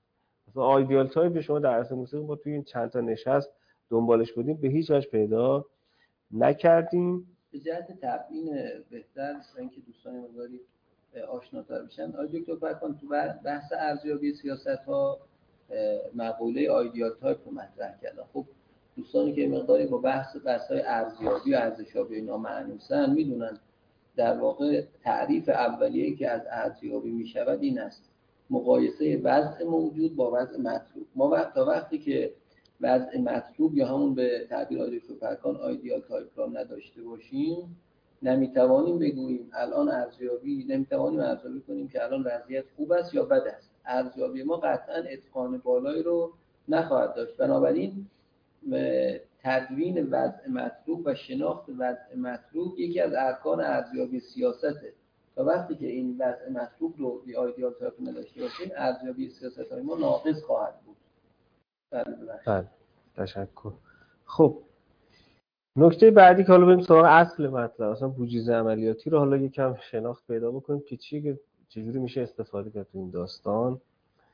S2: مثلا آیدیال تایپ شما درس موسیقی ما توی این چند تا نشست دنبالش بودیم به هیچ وجه پیدا نکردیم.
S1: به جهت تبیین بهتر و اینکه دوستان مقداری آشناتر بشن، آقای دکتر فرخان تو بحث ارزیابی سیاست‌ها مقوله آیدیال تایپ رو مطرح کردن. خب دوستانی که مقداری با بحث بحث‌های ارزیابی و ارزش‌یابی اینا معنوسن میدونن در واقع تعریف اولیه‌ای که از ارزیابی میشود این است: مقایسه وضع موجود با وضع مطلوب. ما وقت تا وقتی که وضع مطلوب یا همون به تعبیر آقای دکتر فرخان آیدیال تایپ را نداشته باشیم، نمیتوانیم بگوییم الان ارزیابی نمیتوانیم ارزیابی کنیم که الان وضعیت خوب است یا بد است. ارزیابی ما قطعاً اتقان بالایی رو نخواهد داشت. بنابراین تدوین وضع مطلوب و شناخت وضع مطلوب یکی از ارکان ارزیابی سیاسته. تا وقتی که این وضع مطلوب رو بی آیدیال تایپ نداشته باشیم، ارزیابی سیاست‌های ما ناقص خواهد بود.
S2: بله، تشکر. خب نکته بعدی که حالا بریم سراغ اصل مطلب، اصلا بودجه عملیاتی رو حالا یکم شناخت پیدا بکنیم که چی چجوری میشه استفاده کرد تو این داستان.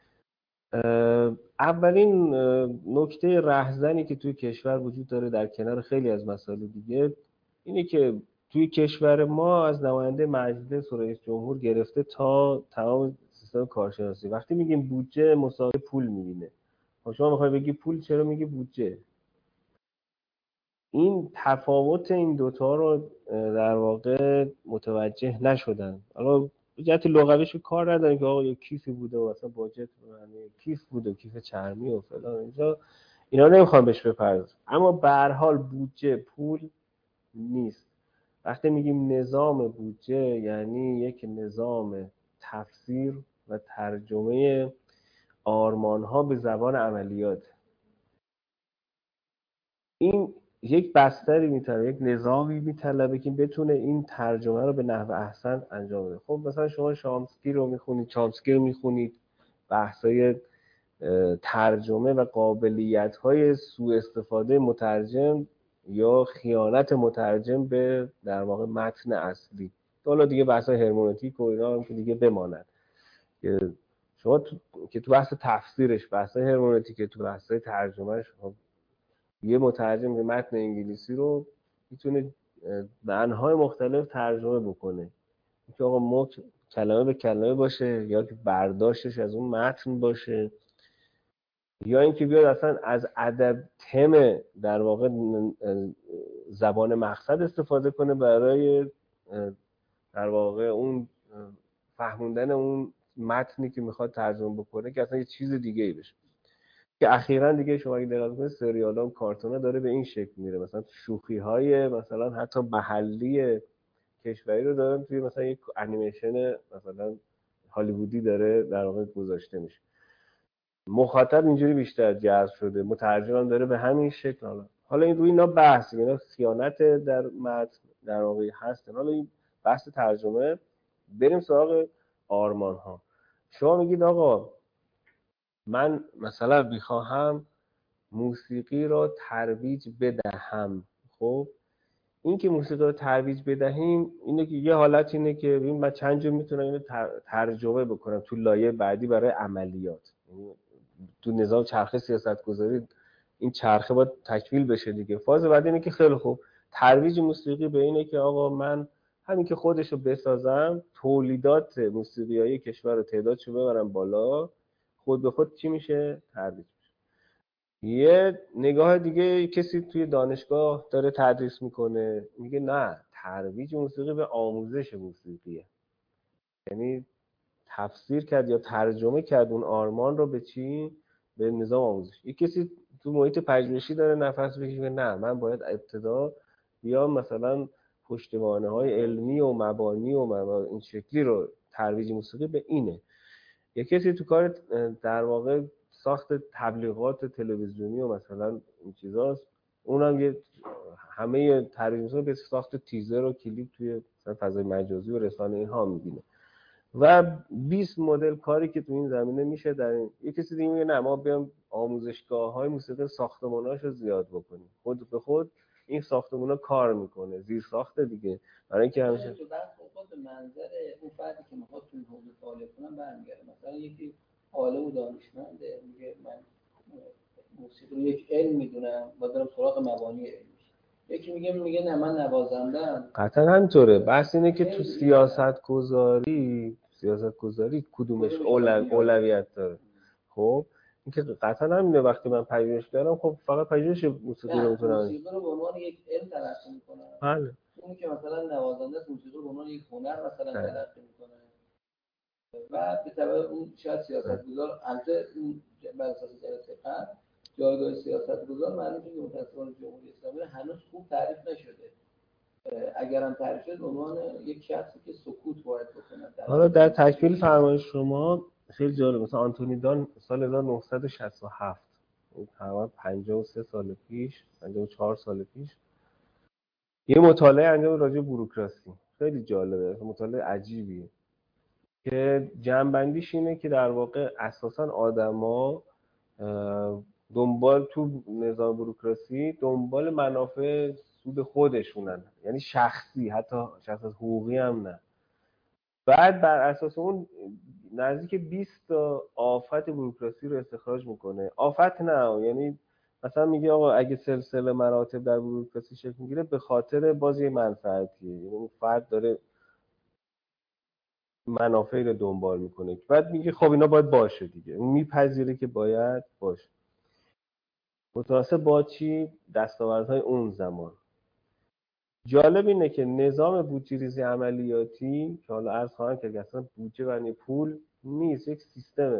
S2: اولین نکته رهزنی که توی کشور وجود داره در کنار خیلی از مسائل دیگه اینه که توی کشور ما از نماینده مجلس و رئیس جمهور گرفته تا تمام سیستم کارشناسی وقتی میگیم بودجه مساوی پول میبینه. شما میخوای بگی پول، چرا میگی بودجه؟ این تفاوت این دوتا رو در واقع متوجه نشدن. حالا جهت لغویش کار نداریم که آقا یه کیفی بوده و مثلا باجت یعنی کیف بوده، کیف چرمی و فلان، اینجا اینا نمیخوام بهش بپردازم. اما به هر حال بودجه پول نیست. وقتی میگیم نظام بودجه یعنی یک نظام تفسیر و ترجمه آرمان‌ها به زبان عملیات. این یک بستری میطلبه، یک نظامی میطلبه که بتونه این ترجمه رو به نحو احسن انجام بده. خب مثلا شما شامسکی رو میخونید، چامسکی رو میخونید، بحثای ترجمه و قابلیت‌های سوء استفاده مترجم یا خیانت مترجم به در واقع متن اصلی. حالا دیگه بحثای هرمنوتیک و اینا هم که دیگه بماند. که شما تو... که تو بحث تفسیرش، بحثای هرمنوتیک، تو بحثای ترجمهش یه مترجم به متن انگلیسی رو میتونه به انواع مختلف ترجمه بکنه که آقا ما کلمه به کلمه باشه یا که برداشتش از اون متن باشه یا اینکه بیاد اصلا از ادب تم در واقع زبان مقصد استفاده کنه برای در واقع اون فهموندن اون متنی که میخواد ترجمه بکنه که اصلا یه چیز دیگه ای بشه. که اخیراً دیگه شما اگه دقت کنید سریال‌ها و کارتون‌ها داره به این شکل میره، مثلا شوخی‌های مثلا حتی محلی کشوری رو دارن توی مثلا یک انیمیشن مثلا هالیوودی داره در واقع گذاشته میشه. مخاطب اینجوری بیشتر جذب شده، مترجم هم داره به همین شکل. حالا حالا این روی اینا بحث، اینا خیانت در متن در واقع هست. حالا این بحث ترجمه. بریم سراغ آرمان‌ها. شما میگید آقا من مثلا میخواهم موسیقی را ترویج بدهم. خب این که موسیقی را ترویج بدهیم اینه که یه حالت اینه که ببین من چند جور میتونم اینو ترجمه بکنم تو لایه بعدی برای عملیات. تو نظام چرخه سیاست گذاری این چرخه باید تکمیل بشه دیگه. فاز بعدی اینه که خیلی خوب ترویج موسیقی به اینه که آقا من همین که خودشو بسازم، تولیدات موسیقیایی کشور رو تعدادشو ببرم بالا، خود به خود چی میشه؟ ترویج. یه نگاه دیگه کسی توی دانشگاه داره تدریس میکنه میگه نه، ترویج موسیقی به آموزش موسیقیه. یعنی تفسیر کرد یا ترجمه کرد اون آرمان رو به چی؟ به نظام آموزش. یه کسی تو محیط پژوهشی داره نفس میکشه نه من باید ابتدا یا مثلا پشتوانه‌های علمی و مبانی و مبانی این شکلی رو ترویج موسیقی به اینه. یه کسی تو کار در واقع ساخت تبلیغات تلویزیونی و مثلا این چیزاست، اونم یه همه ترویج به ساخت تیزر و کلیپ توی مثلا فضای مجازی و رسانه اینها میبینه و بیست مدل کاری که تو این زمینه میشه. در این یه کسی دیگه میگه نه ما بیام آموزشگاه‌های موسیقی ساختماناشو زیاد بکنیم. خود به خود این ساختمونا کار میکنه، زیر ساخت دیگه، برای اینکه همیشه
S1: تو بحث خود منظر اون فردی که میخواد توی حوزه فعالیت کنه برمیگرده. مثلا یکی عالم و دانشمنده، میگه من موسیقی رو یک علم میدونم و دارم سراغ مبانی علمش. یکی میگه میگه نه من نوازنده‌ام.
S2: قطعا همینطوره. بحث اینه که تو سیاست گذاری سیاست گذاری کدومش اولو... اولویت داره. خب این که قطعا همینه. وقتی من پژوهش دارم خب فقط پژوهش موسیقی رو میتونم
S1: موسیقی رو به عنوان یک علم تلقی میکنم.
S2: بله.
S1: اون که مثلا نوازنده موسیقی رو به عنوان یک هنر مثلا تلقی میکنه و به تبع اون شاید سیاستگزار البته اون بر اساس جلسه قبل جایگاه سیاستگزار معلومه که متأسفانه جمهوری اسلامی هنوز خوب تعریف نشده. اگر هم تعریف شد عنوان یک شخصی که سکوت باید بکنه.
S2: حالا در تکمیل فرمایش شما خیلی جالب، مثلا آنتونی دان سال هزار و نهصد و شصت و هفت تقریبا پنجاه و سه سال پیش پنجاه و چهار سال پیش یه مطالعه انجام راجع به بوروکراسی. خیلی جالبه، مطالعه عجیبیه که جنبندیش اینه که در واقع اساساً آدما دنبال تو نظام بوروکراسی دنبال منافع سود خودشونن، یعنی شخصی، حتی شخص حقوقی هم نه. بعد بر اساس اون نزدیک بیست تا آفت بوروکراسی رو استخراج میکنه. آفت نه، یعنی مثلا میگه آقا اگه سلسله مراتب در بوروکراسی شکل میگیره به خاطر بازی منفعتیه، یعنی اون فرد داره منافعی رو دنبال میکنه. بعد میگه خب اینا باید باشه دیگه، اون میپذیره که باید باشه. متناسب با چی؟ دستاوردهای اون زمان. جالب اینه که نظام بودجه‌ریزی عملیاتی که حالا عرض خواهم کرد که اصلا بودجه یعنی پول نیست، یک سیستمه،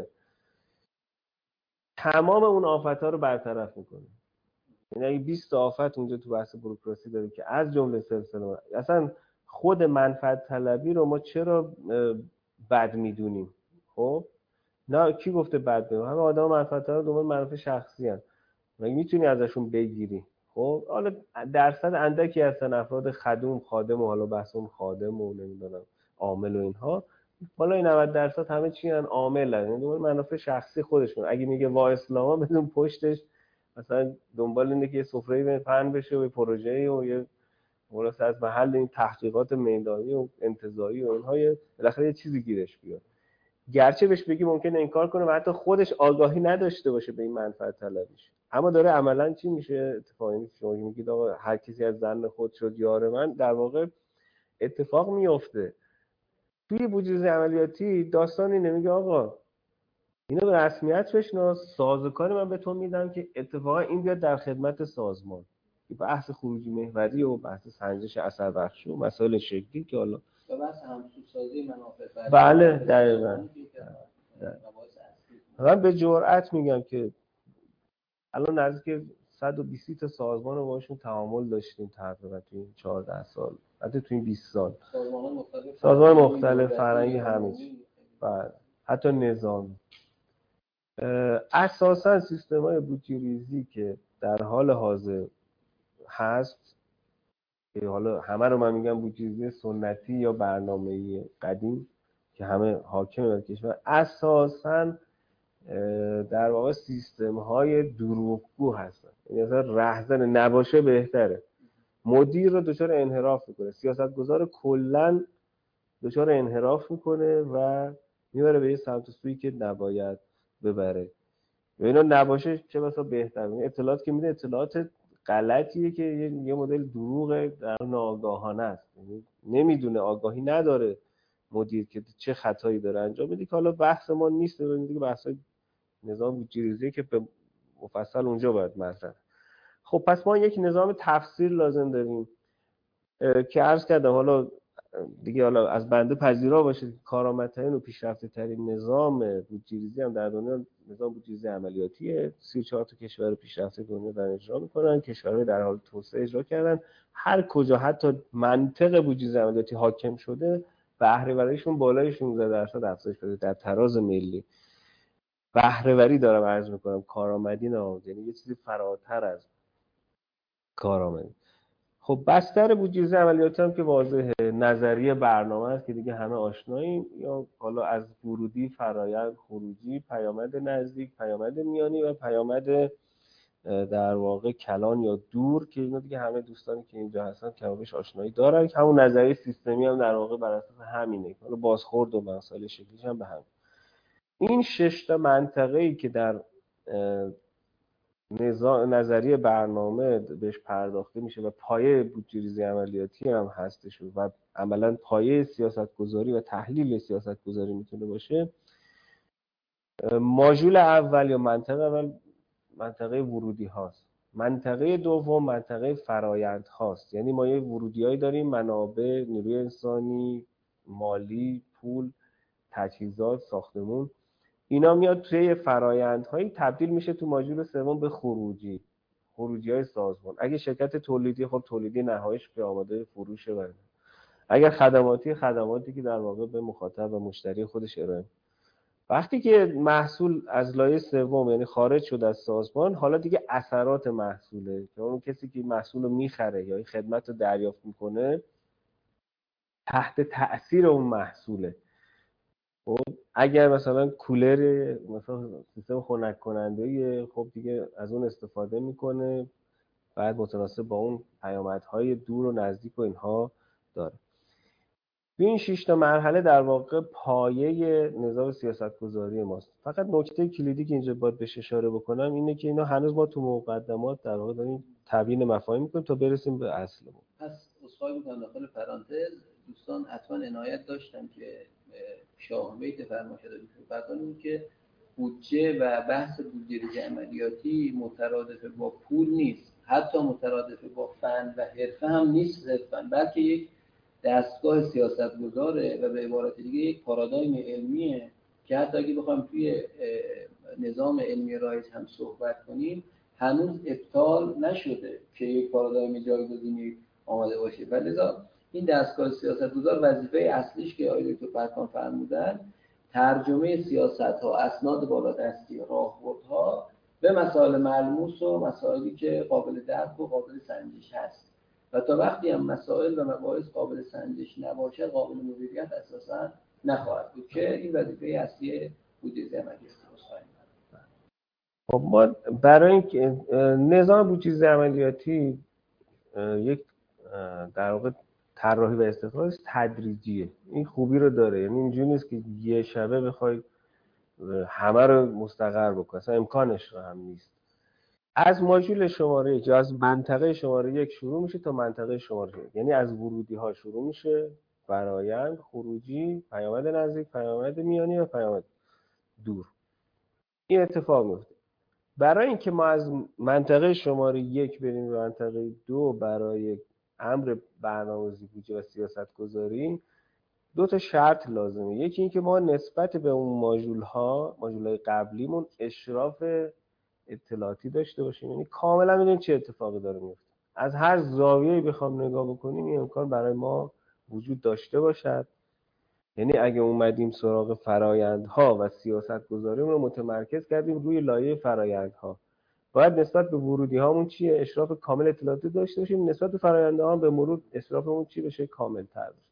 S2: تمام اون آفت‌ها رو برطرف میکنه. یعنی اگه بیست تا آفت اونجا تو بحث بوروکراسی داره که از جمله سلسله، اصلا خود منفعت طلبی رو ما چرا بد میدونیم؟ خب نه، کی گفته بد میدونیم؟ همه آدم منفعت طلب دنبال منافع شخصی هستن، مگه میتونی ازشون بگیری؟ خب حالا درصد اندکی هستن افراد خدوم، خادم و حالا بحث اون خادم و نمیدونم عامل و اینها، بالای نود درصد همه چی ان عاملن، یعنی دنبال منافع شخصی خودشون. اگه میگه وا اسلاما بدون پشتش مثلا دنبال اینه که یه سفره‌ای پهن بشه و پروژه‌ای و یه خلاص از محل این تحقیقات میدانی و انتزاعی و اینها بالاخره یه چیزی گیرش بیاد. گرچه بهش بگی ممکنه انکار کنه و حتی خودش آگاهی نداشته باشه به این منفعت طلبیش، اما داره عملاً چی میشه اتفاقی شما میگید آقا هر کسی از زن خود شد یار من، در واقع اتفاق میفته. توی بودجه عملیاتی داستانی نمیگه آقا اینو به رسمیت بشناس، سازوکاری من به تو میدم که اتفاقا این بیاد در خدمت سازمان. بحث خروجی محوری و بحث سنجش اثر بخشی و مسائل شکلی که حالا
S1: بحث همسوسازی منافع.
S2: بله دقیقاً. من به جرئت میگم که الان نزدیک صد و بیست تا سازمان رو باشون تعامل داشتیم تقریبا تو این چهارده سال، حتی تو این بیست سال. سازمان مختلف سازمان مختلف فرهنگی همه چی. بله حتی نظامی. اساساً سیستم‌های بودجه‌ریزی که در حال حاضر هست که حالا همه رو من میگم بودجه‌ریزی سنتی یا برنامه‌ای قدیم که همه حاکم بر کشور، اساساً در واقع سیستم‌های دروغگو هستن. یعنی اصلا رهزن نباشه بهتره. مدیر رو دچار انحراف میکنه، سیاستگزار کلاً دچار انحراف میکنه و میبره به یه سمت و سویی که نباید ببره. و اینا نباشه چه بسا بهتر. اطلاعات که میده اطلاعات غلطیه که یه مدل دروغ در ناآگاهانه است. یعنی نمیدونه، آگاهی نداره مدیر که چه خطایی داره انجام میده، که حالا بحث ما نیست. ببینید دیگه بحث نظام بودجه‌ریزی که به مفصل اونجا باید مطرح. خب پس ما یک نظام تفسیر لازم داریم که عرض کردم حالا دیگه حالا از بنده پذیرا باشه کارآمدترین و پیشرفته‌ترین نظام بودجه‌ریزی هم در دنیا نظام بودجه‌ریزی عملیاتیه. سی و چهار تا کشور پیشرفته دنیا دارن اجرا میکنن، کشورهای در حال توسعه اجرا کردن. هر کجا حتی منطق بودجه‌ریزی عملیاتی حاکم شده، بهره وریشون بالای شانزده درصد افزایش پیدا در تراز ملی. بهره وری دارم عرض میکنم، کارآمدی نه، یعنی یه چیزی فراتر از کارآمدی. خب بستر بودجه‌ریزی عملیاتی هم که واضحه، نظریه برنامه است که دیگه همه آشناییم، یا حالا از ورودی، فرایند، خروجی، پیامد نزدیک، پیامد میانی و پیامد در واقع کلان یا دور، که اینا دیگه همه دوستانی که اینجا هستن کمابیش آشنایی دارن. که همون نظریه سیستمی هم در واقع بر اساس همینه، حالا بازخورد و مسائل شکلیش هم به هم. این شش تا منطقه‌ای که در نظام نظریه برنامه بهش پرداخته میشه و پایه بودجه‌ریزی عملیاتی هم هستش و عملاً پایه سیاست‌گذاری و تحلیل سیاست‌گذاری میتونه باشه. ماژول اول یا منطقه اول منطقه ورودی هاست. منطقه دوم منطقه فرایند هاست. یعنی ما یه ورودیایی داریم، منابع، نیروی انسانی، مالی، پول، تجهیزات، ساختمون. اینا میاد توی فرایندهایی تبدیل میشه تو ماژول سوم به خروجی. خروجی های سازمان. اگه شرکت تولیدی، خب تولیدی نهاییش که آماده فروشه برده. اگر خدماتی، خدماتی که در واقع به مخاطب و مشتری خودش ارائه. وقتی که محصول از لایه سوم یعنی خارج شد از سازمان، حالا دیگه اثرات محصوله که اون کسی که محصول رو میخره یا این خدمت رو دریافت میکنه تحت تأثیر اون محصوله. خب اگر مثلا کولر، مثلا سیستم خنک کننده، خب دیگه از اون استفاده میکنه، بعد متناسب با اون پیامدهای دور و نزدیک و اینها داره. این شش تا مرحله در واقع پایه نظام سیاست‌گذاری ماست. فقط نکته کلیدی که اینجا باید بهش اشاره بکنم اینه که اینا هنوز ما تو مقدمات در واقع داریم تبیین مفاهیم می‌کنیم تا برسیم به اصلمون.
S1: پس اصحای بودن داخل پرانتز دوستان حتما عنایت داشتن که شاهمیت فرماشده بودن بود که بودجه و بحث بودجه‌ریزی عملیاتی مترادف با پول نیست، حتی مترادف با فن و حرفه هم نیست صرفاً، بلکه یک دستگاه سیاست‌گذاره و به عبارت دیگه یک پارادایم علمیه که حتی اگه بخوایم توی نظام علمی رایج هم صحبت کنیم هنوز ابطال نشده که یک پارادایم جایگزینی آماده باشه. و لذا این دستگاه سیاست‌گذار وظیفه اصلیش که آقای دکتر پرکان فرمودن ترجمه سیاست‌ها، اسناد بالادستی، راهبردها به مسائل ملموس و مسائلی که قابل درک و قابل سنجش هست. و تا وقتی هم مسائل و مباحث قابل سنجش نباشه قابل مدیریت اساساً نخواهد بود که این وظیفه اصلی بودجه‌ریزی عملیاتی است.
S2: خب ما برای اینکه نظام بودجه‌ریزی عملیاتی یک در واقع طراحی و استفادهش تدریجیه. این خوبی رو داره، یعنی اینجوری نیست که یه شبه بخوای همه رو مستقر بکنی، اصلا امکانش رو هم نیست. از ماژول شماره یک یا از منطقه شماره یک شروع میشه تا منطقه شماره یک، یعنی از ورودی ها شروع میشه، فرایند، خروجی، پیامد نزدیک، پیامد میانی و پیامد دور. این اتفاق میفته. برای اینکه ما از منطقه شماره یک بریم به منطقه دو برای امر برنامه‌ریزی بودجه و سیاست گذاری دو تا شرط لازمه. یکی اینکه ما نسبت به اون ماژول ها ماژول‌های قبلیمون اشراف اطلاعاتی داشته باشیم، یعنی کاملا بدونیم چه اتفاقی داره میفته. از هر زاویه‌ای بخوام نگاه بکنیم این امکان برای ما وجود داشته باشد. یعنی اگه اومدیم سراغ فرایندها و سیاست گذاریمون رو متمرکز کردیم روی لایه فرایندها، باید نسبت به ورودی هامون چیه اشراف کامل اطلاعاتی داشته باشیم، نسبت به فرآیندها هم به مرور اشرافمون چی بشه کامل تر بشه.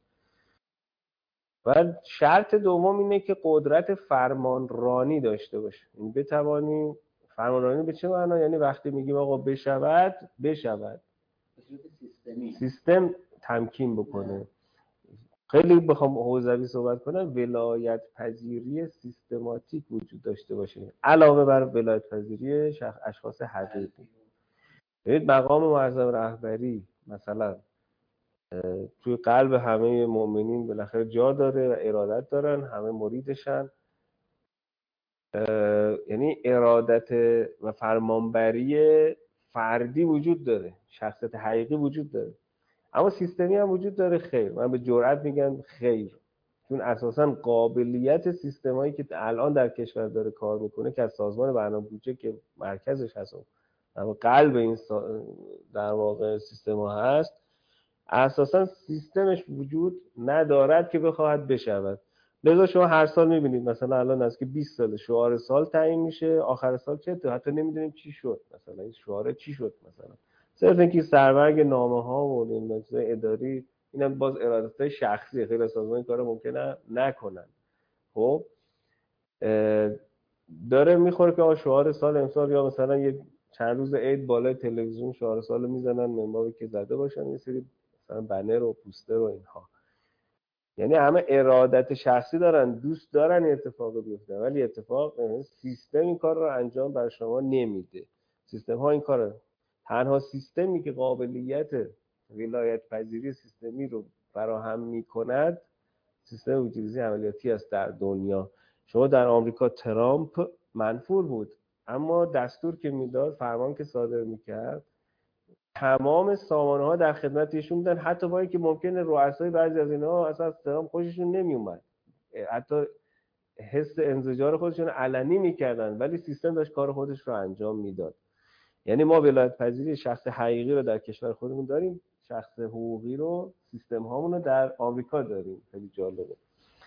S2: و شرط دوم اینه که قدرت فرمانرانی داشته باشه، این بتوانیم فرمانرانی به چه معنا؟ یعنی وقتی میگیم آقا بشود بشود، سیستم تمکین بکنه. خیلی بخوام حوزوی صحبت کنم ولایت پذیری سیستماتیک وجود داشته باشه علاوه بر ولایت پذیری شخص اشخاص حقیقی. ببینید مقام معظم رهبری مثلا توی قلب همه مؤمنین بالاخره جا داره و ارادت دارن، همه مریدشن، یعنی ارادت و فرمانبری فردی وجود داره، شخصیت حقیقی وجود داره، اما سیستمی هم وجود داره. خیر، من به جرئت میگم خیر، چون اساساً قابلیت سیستمایی که الان در کشور داره کار میکنه که از سازمان برنامه بودجه که مرکزش هست و قلب این در واقع سیستما هست، اساساً سیستمش وجود ندارد که بخواهد بشود. لذا شما هر سال میبینید مثلا الان از که بیست سال شعار سال تعیین میشه، آخر سال چه حتی نمیدونیم چی شد، مثلا این شعار چی شد، مثلا صرف اینکه سربرگ نامه ها و نمیدونم اداری، اینم باز ارادت‌های شخصی، خیلی سازمان این کارو ممکنه نکنن. خب داره میخوره که آ شعار سال امسال، یا مثلا یه چند روز عید بالای تلویزیون شعار سال میزنن، منباری که زده باشن یه سری مثلا بنر و پوستر و اینها. یعنی همه ارادت شخصی دارن، دوست دارن اتفاق بیفته، ولی اتفاق سیستم این کار رو انجام بر شما نمیده. سیستم ها این کار، تنها سیستمی که قابلیت ولایت پذیری سیستمی رو فراهم میکند سیستم بودجه‌ریزی عملیاتی است در دنیا. شما در آمریکا ترامپ منفور بود، اما دستور که میداد، فرمان که صادر میکرد، تمام سامانه ها در خدمت ایشون بودن، حتی با اینکه ممکنه رؤسای بعضی از اینها اصلا از ترامپ خوششون نمیومد، حتی حس انزجار خودشون علنی میکردن، ولی سیستم داشت کار خودش رو انجام میداد. یعنی ما ولایت پذیری شخص حقیقی رو در کشور خودمون داریم، شخص حقوقی رو، سیستم هامون رو در آمریکا داریم. خیلی جالبه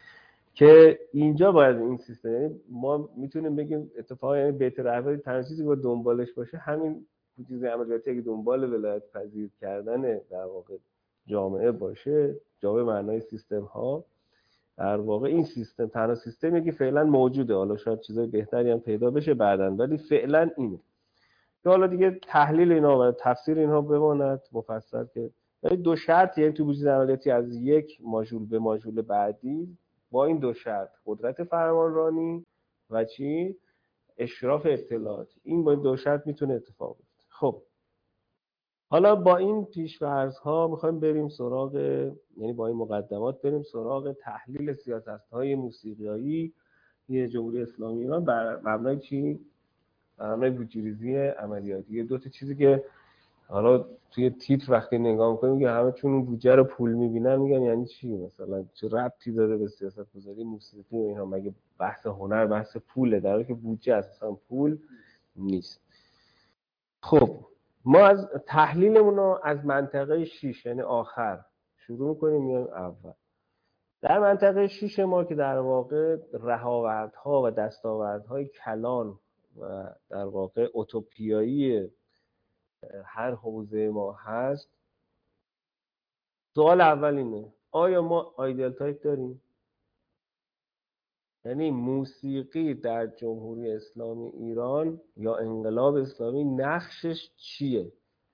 S2: که اینجا باید این سیستم، یعنی ما میتونیم بگیم اتفاقا یعنی بیت رهبری تنها چیزی که دنبالش باشه همین بودجه عملیاتی که دنبال ولایت پذیر کردن در واقع جامعه باشه، جامعه معنای سیستم ها، در واقع این سیستم تنها سیستمی که فعلا موجوده. حالا شاید چیزای بهتری هم پیدا بشه بعداً، ولی فعلا اینه که حالا دیگه تحلیل اینا و تفسیر اینها بماند مفصل. که ولی دو شرط، یعنی تو بودجه عملیاتی از یک ماژول به ماژول بعدی با این دو شرط، قدرت فرمانرانی و چی؟ اشراف اطلاعات، این با این دو شرط میتونه اتفاق بیفته. خب حالا با این پیش‌فرض‌ها می‌خوایم بریم سراغ، یعنی با این مقدمات بریم سراغ تحلیل سیاست‌های موسیقیایی یه جمهوری اسلامی ایران بر مبنای چی؟ بر مبنای بودجه‌ریزی عملیاتی. دو تا چیزی که حالا توی تیتر وقتی نگاه می‌کنیم میگه همه چون اون بودجه رو پول می‌بینن میگن یعنی چی، مثلا چه ربطی داره به سیاست‌گذاری موسیقی و اینا، مگه بحث هنر بحث پوله، در حالی که بودجه اساساً پول نیست. خب ما از تحلیلمون رو از منطقه شش یعنی آخر شروع می‌کنیم میایم اول. در منطقه شش ما که در واقع رهاوردها و دستاوردهای کلان و در واقع اوتوپیایی هر حوزه ما هست، سوال اول اینه آیا ما آیدیال تایپ داریم؟ یعنی موسیقی در جمهوری اسلامی ایران یا انقلاب اسلامی نقشش چیه؟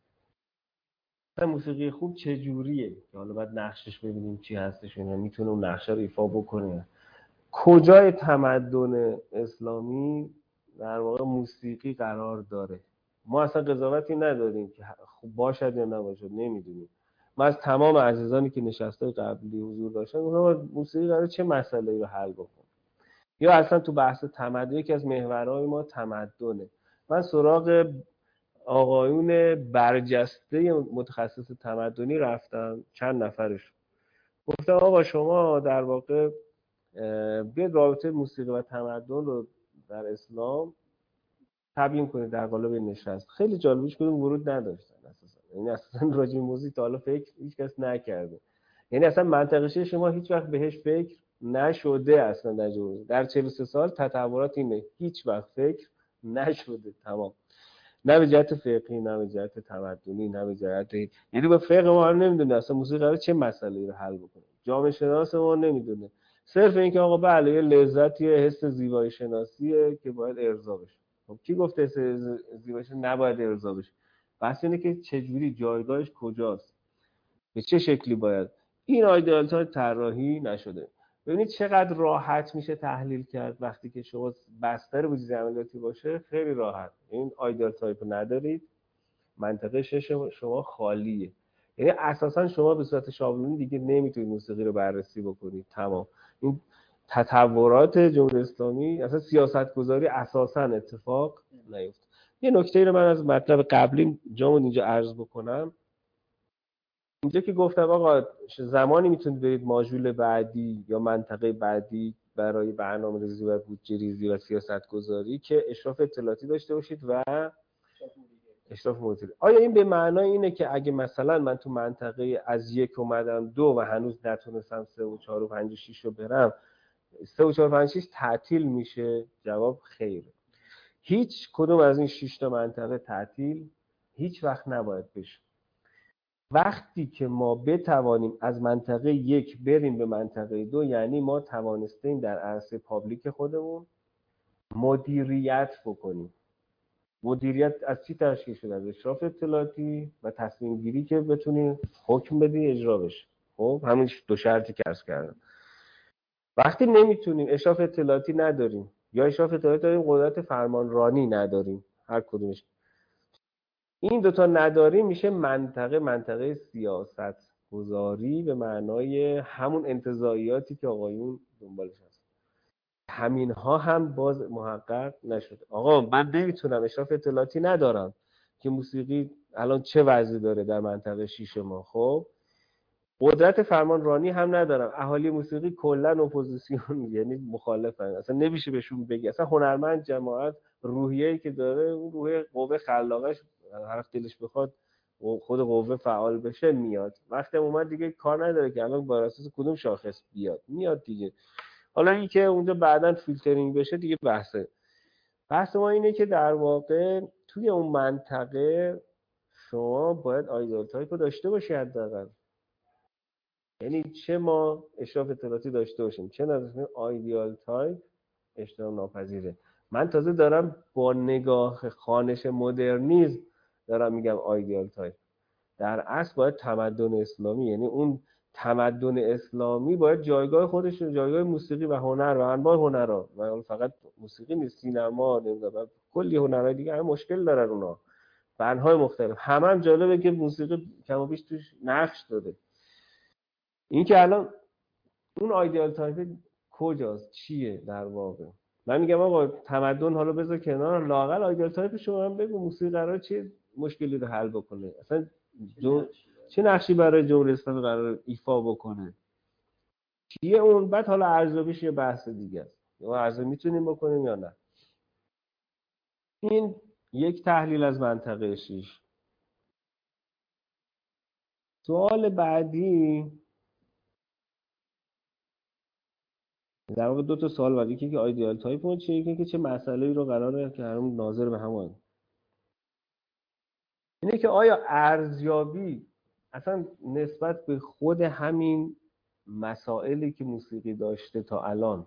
S2: موسیقی خوب چجوریه که حالا باید نقشش ببینیم چی هستش، اینا میتونه اون نقشه رو ایفا بکنه. کجای تمدن اسلامی در واقع موسیقی قرار داره؟ ما اصلا قضاوتی نداریم که خوب باشد یا نباشد، نمیدونیم. ما از تمام عزیزانی که نشسته قبلی حضور داشتن اونها موسیقی قراره چه مسئله‌ای رو حل بکنه، یا اصلا تو بحث تمدن یکی از محورهای ما تمدنه. من سراغ آقایون برجسته متخصص تمدنی رفتم، چند نفرش گفتم آقا شما در واقع بیاید رابطه موسیقی و تمدن رو در اسلام تبیین کنید در قالب نشست. خیلی جالبش کدوم ورود نداشتن اساسا، یعنی اساسا راجع به موسیقی تا حالا فکر هیچ کس نکرده، یعنی اصلا منطقه شما هیچ وقت بهش فکر نشده اصلا در جمهوری. در چهل و سه سال تطورات اینه، هیچ وقت فکر نشده، تمام، نه به جهت فقهی نه به جهت تمدنی نه به جهت، یعنی با فقه ما هم نمیدونه اصلا موسیقی قراره چه مسئله‌ای رو حل بکنه، جامعه شناس ما نمیدونه، صرف اینکه آقا بله یه لذتیه، حس زیبایی شناسیه که باید ارضا بشه. خب کی گفته حس زیبایی شناسی نباید ارضا بشه؟ بحث اینه که چه جوری، جایگاهش کجاست، به چه شکلی باید. این آیدیال تایپ طراحی نشده. ببینید چقدر راحت میشه تحلیل کرد وقتی که شما بستر بودجه عملیاتی باشه، خیلی راحت. این آیدیال تایپ ندارید، منطقه شش شما خالیه، یعنی اساسا شما به صورت شابلونی دیگه نمیتونید موسیقی رو بررسی بکنید. تمام این تطورات جمهوری اسلامی اصلا سیاست گذاری اساسا اتفاق نیفت. یه نکته رو من از مطلب قبلی جامون اینجا عرض بکنم. اینجا که گفتم آقا زمانی میتونید برید ماژول بعدی یا منطقه بعدی برای برنامه‌ریزی و بودجه‌ریزی و سیاست‌گذاری که اشراف اطلاعاتی داشته باشید و اشراف مدیری. آیا این به معنای اینه که اگه مثلا من تو منطقه از یک اومدم دو و هنوز نتونستم سه و چهار و پنج و شیش رو برم، سه و چهار و پنج و شیش تعطیل میشه؟ جواب خیره. هیچ کدوم از این شش تا منطقه تعطیل هیچ وقت نباید بشه. وقتی که ما بتوانیم از منطقه یک بریم به منطقه دو، یعنی ما توانستیم در عرصه پابلیک خودمون مدیریت بکنیم. مدیریت از چی تشکیل شده؟ از اشراف اطلاعاتی و تصمیم گیری که بتونیم حکم بدی اجرا بشه. خب همین دو شرطی که عرض کردم. وقتی نمیتونیم، اشراف اطلاعاتی نداریم یا اشراف اطلاعاتی داریم قدرت فرمانرانی نداریم، هر کدومش این دوتا نداریم، میشه منطقه منطقه سیاست گذاری به معنای همون انتزاعیاتی که آقایون دنبالش هست. همین ها هم باز محقق نشد. آقا من نمیتونم، اشراف اطلاعاتی ندارم که موسیقی الان چه وضعی داره در منطقه شیش ما، خب قدرت فرمانرانی هم ندارم، اهالی موسیقی کلا اپوزیسیون یعنی مخالفن، اصلا نمیشه بهشون بگی. اصلا هنرمند جماعت روحیه‌ای که داره، اون روحیه قوه خلاقش هر وقت دلش بخواد خود قوه فعال بشه میاد. وقتی اومد دیگه کار نداره که الان بر اساس کدوم شاخص بیاد، میاد دیگه. حالا این که اونجا بعداً فیلترینگ بشه دیگه بحثه. بحث ما اینه که در واقع توی اون منطقه شما باید آیدیال تایپ رو داشته باشی حداقل. یعنی چه ما اشراف اطلاعاتی داشته باشیم، چه نداشته آیدیال تایپ احترام ناپذیره. من تازه دارم با نگاه خوانش مدرنیسم دارم میگم آیدیال تایپ. در اصل باید تمدن اسلامی، یعنی اون تمدن اسلامی باید جایگاه خودش رو، جایگاه موسیقی و هنر و انواع هنرها، و فقط موسیقی نیست، سینما، نمیدونم کلی هنرهای دیگه هم مشکل دارن اونا، فنهای مختلف. همه هم جالبه که موسیقی کم و بیش توش نقش داده. این که الان اون آیدیال تایپ کجاست، چیه در واقع؟ من میگم آقا تمدن حالا بذار کنار، لااقل آیدیال تایپ شما هم بگو موسیقی قرار چه مشکلی رو حل بکنه، اصلا جو... چه نقشی برای جمهوری اسلامی قرار ایفا بکنه، چیه اون؟ بعد حالا ارزیابیش یه بحث دیگه است، یا ارزیابی میتونیم بکنیم یا نه. این یک تحلیل از منطقه شیش. سوال بعدی در واقع دو تا سوال بعد، یکی که آیدیال تایپ اون چیه، یکی که چه مسئله‌ای رو قراره که همون ناظر به همون. اینه که آیا ارزیابی اصلا نسبت به خود همین مسائلی که موسیقی داشته تا الان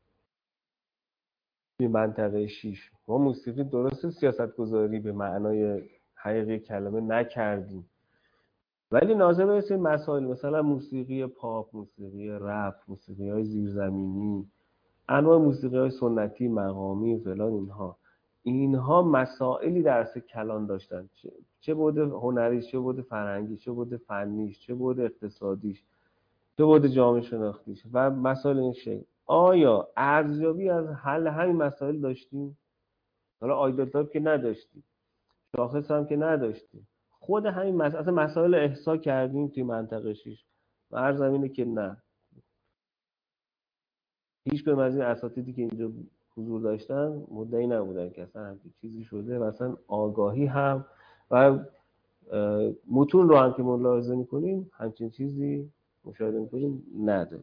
S2: توی منطقه شیش، ما موسیقی درست سیاستگذاری به معنای حقیقی کلمه نکردیم، ولی ناظر به این مسائل مثلا موسیقی پاپ، موسیقی رپ، موسیقی های زیرزمینی، انواع موسیقی های سنتی، مقامی، فلان، اینها اینها مسائلی درس کلان داشتن، چه, چه بوده هنریش، چه بوده فرهنگیش، چه بوده فنیش، چه بوده اقتصادیش، چه بوده جامعه شناختیش و مسائل این شکل. آیا ارزیابی از حل همین مسائل داشتیم؟ حالا آیدیال تایپ که نداشتیم، شاخص هم که نداشتیم، خود همین مسائل اصلا مسائل احصا کردیم توی منطقه شیش و عرض اینه که نه، هیچ کدوم از این اساتیدی که اینجا حضور داشتن مدعی نبودن که اصلا همچین چیزی شده و اصلا آگاهی هم و متون رو هم که ملاحظه می‌کنیم همچین چیزی مشاهده می‌کنیم نداریم.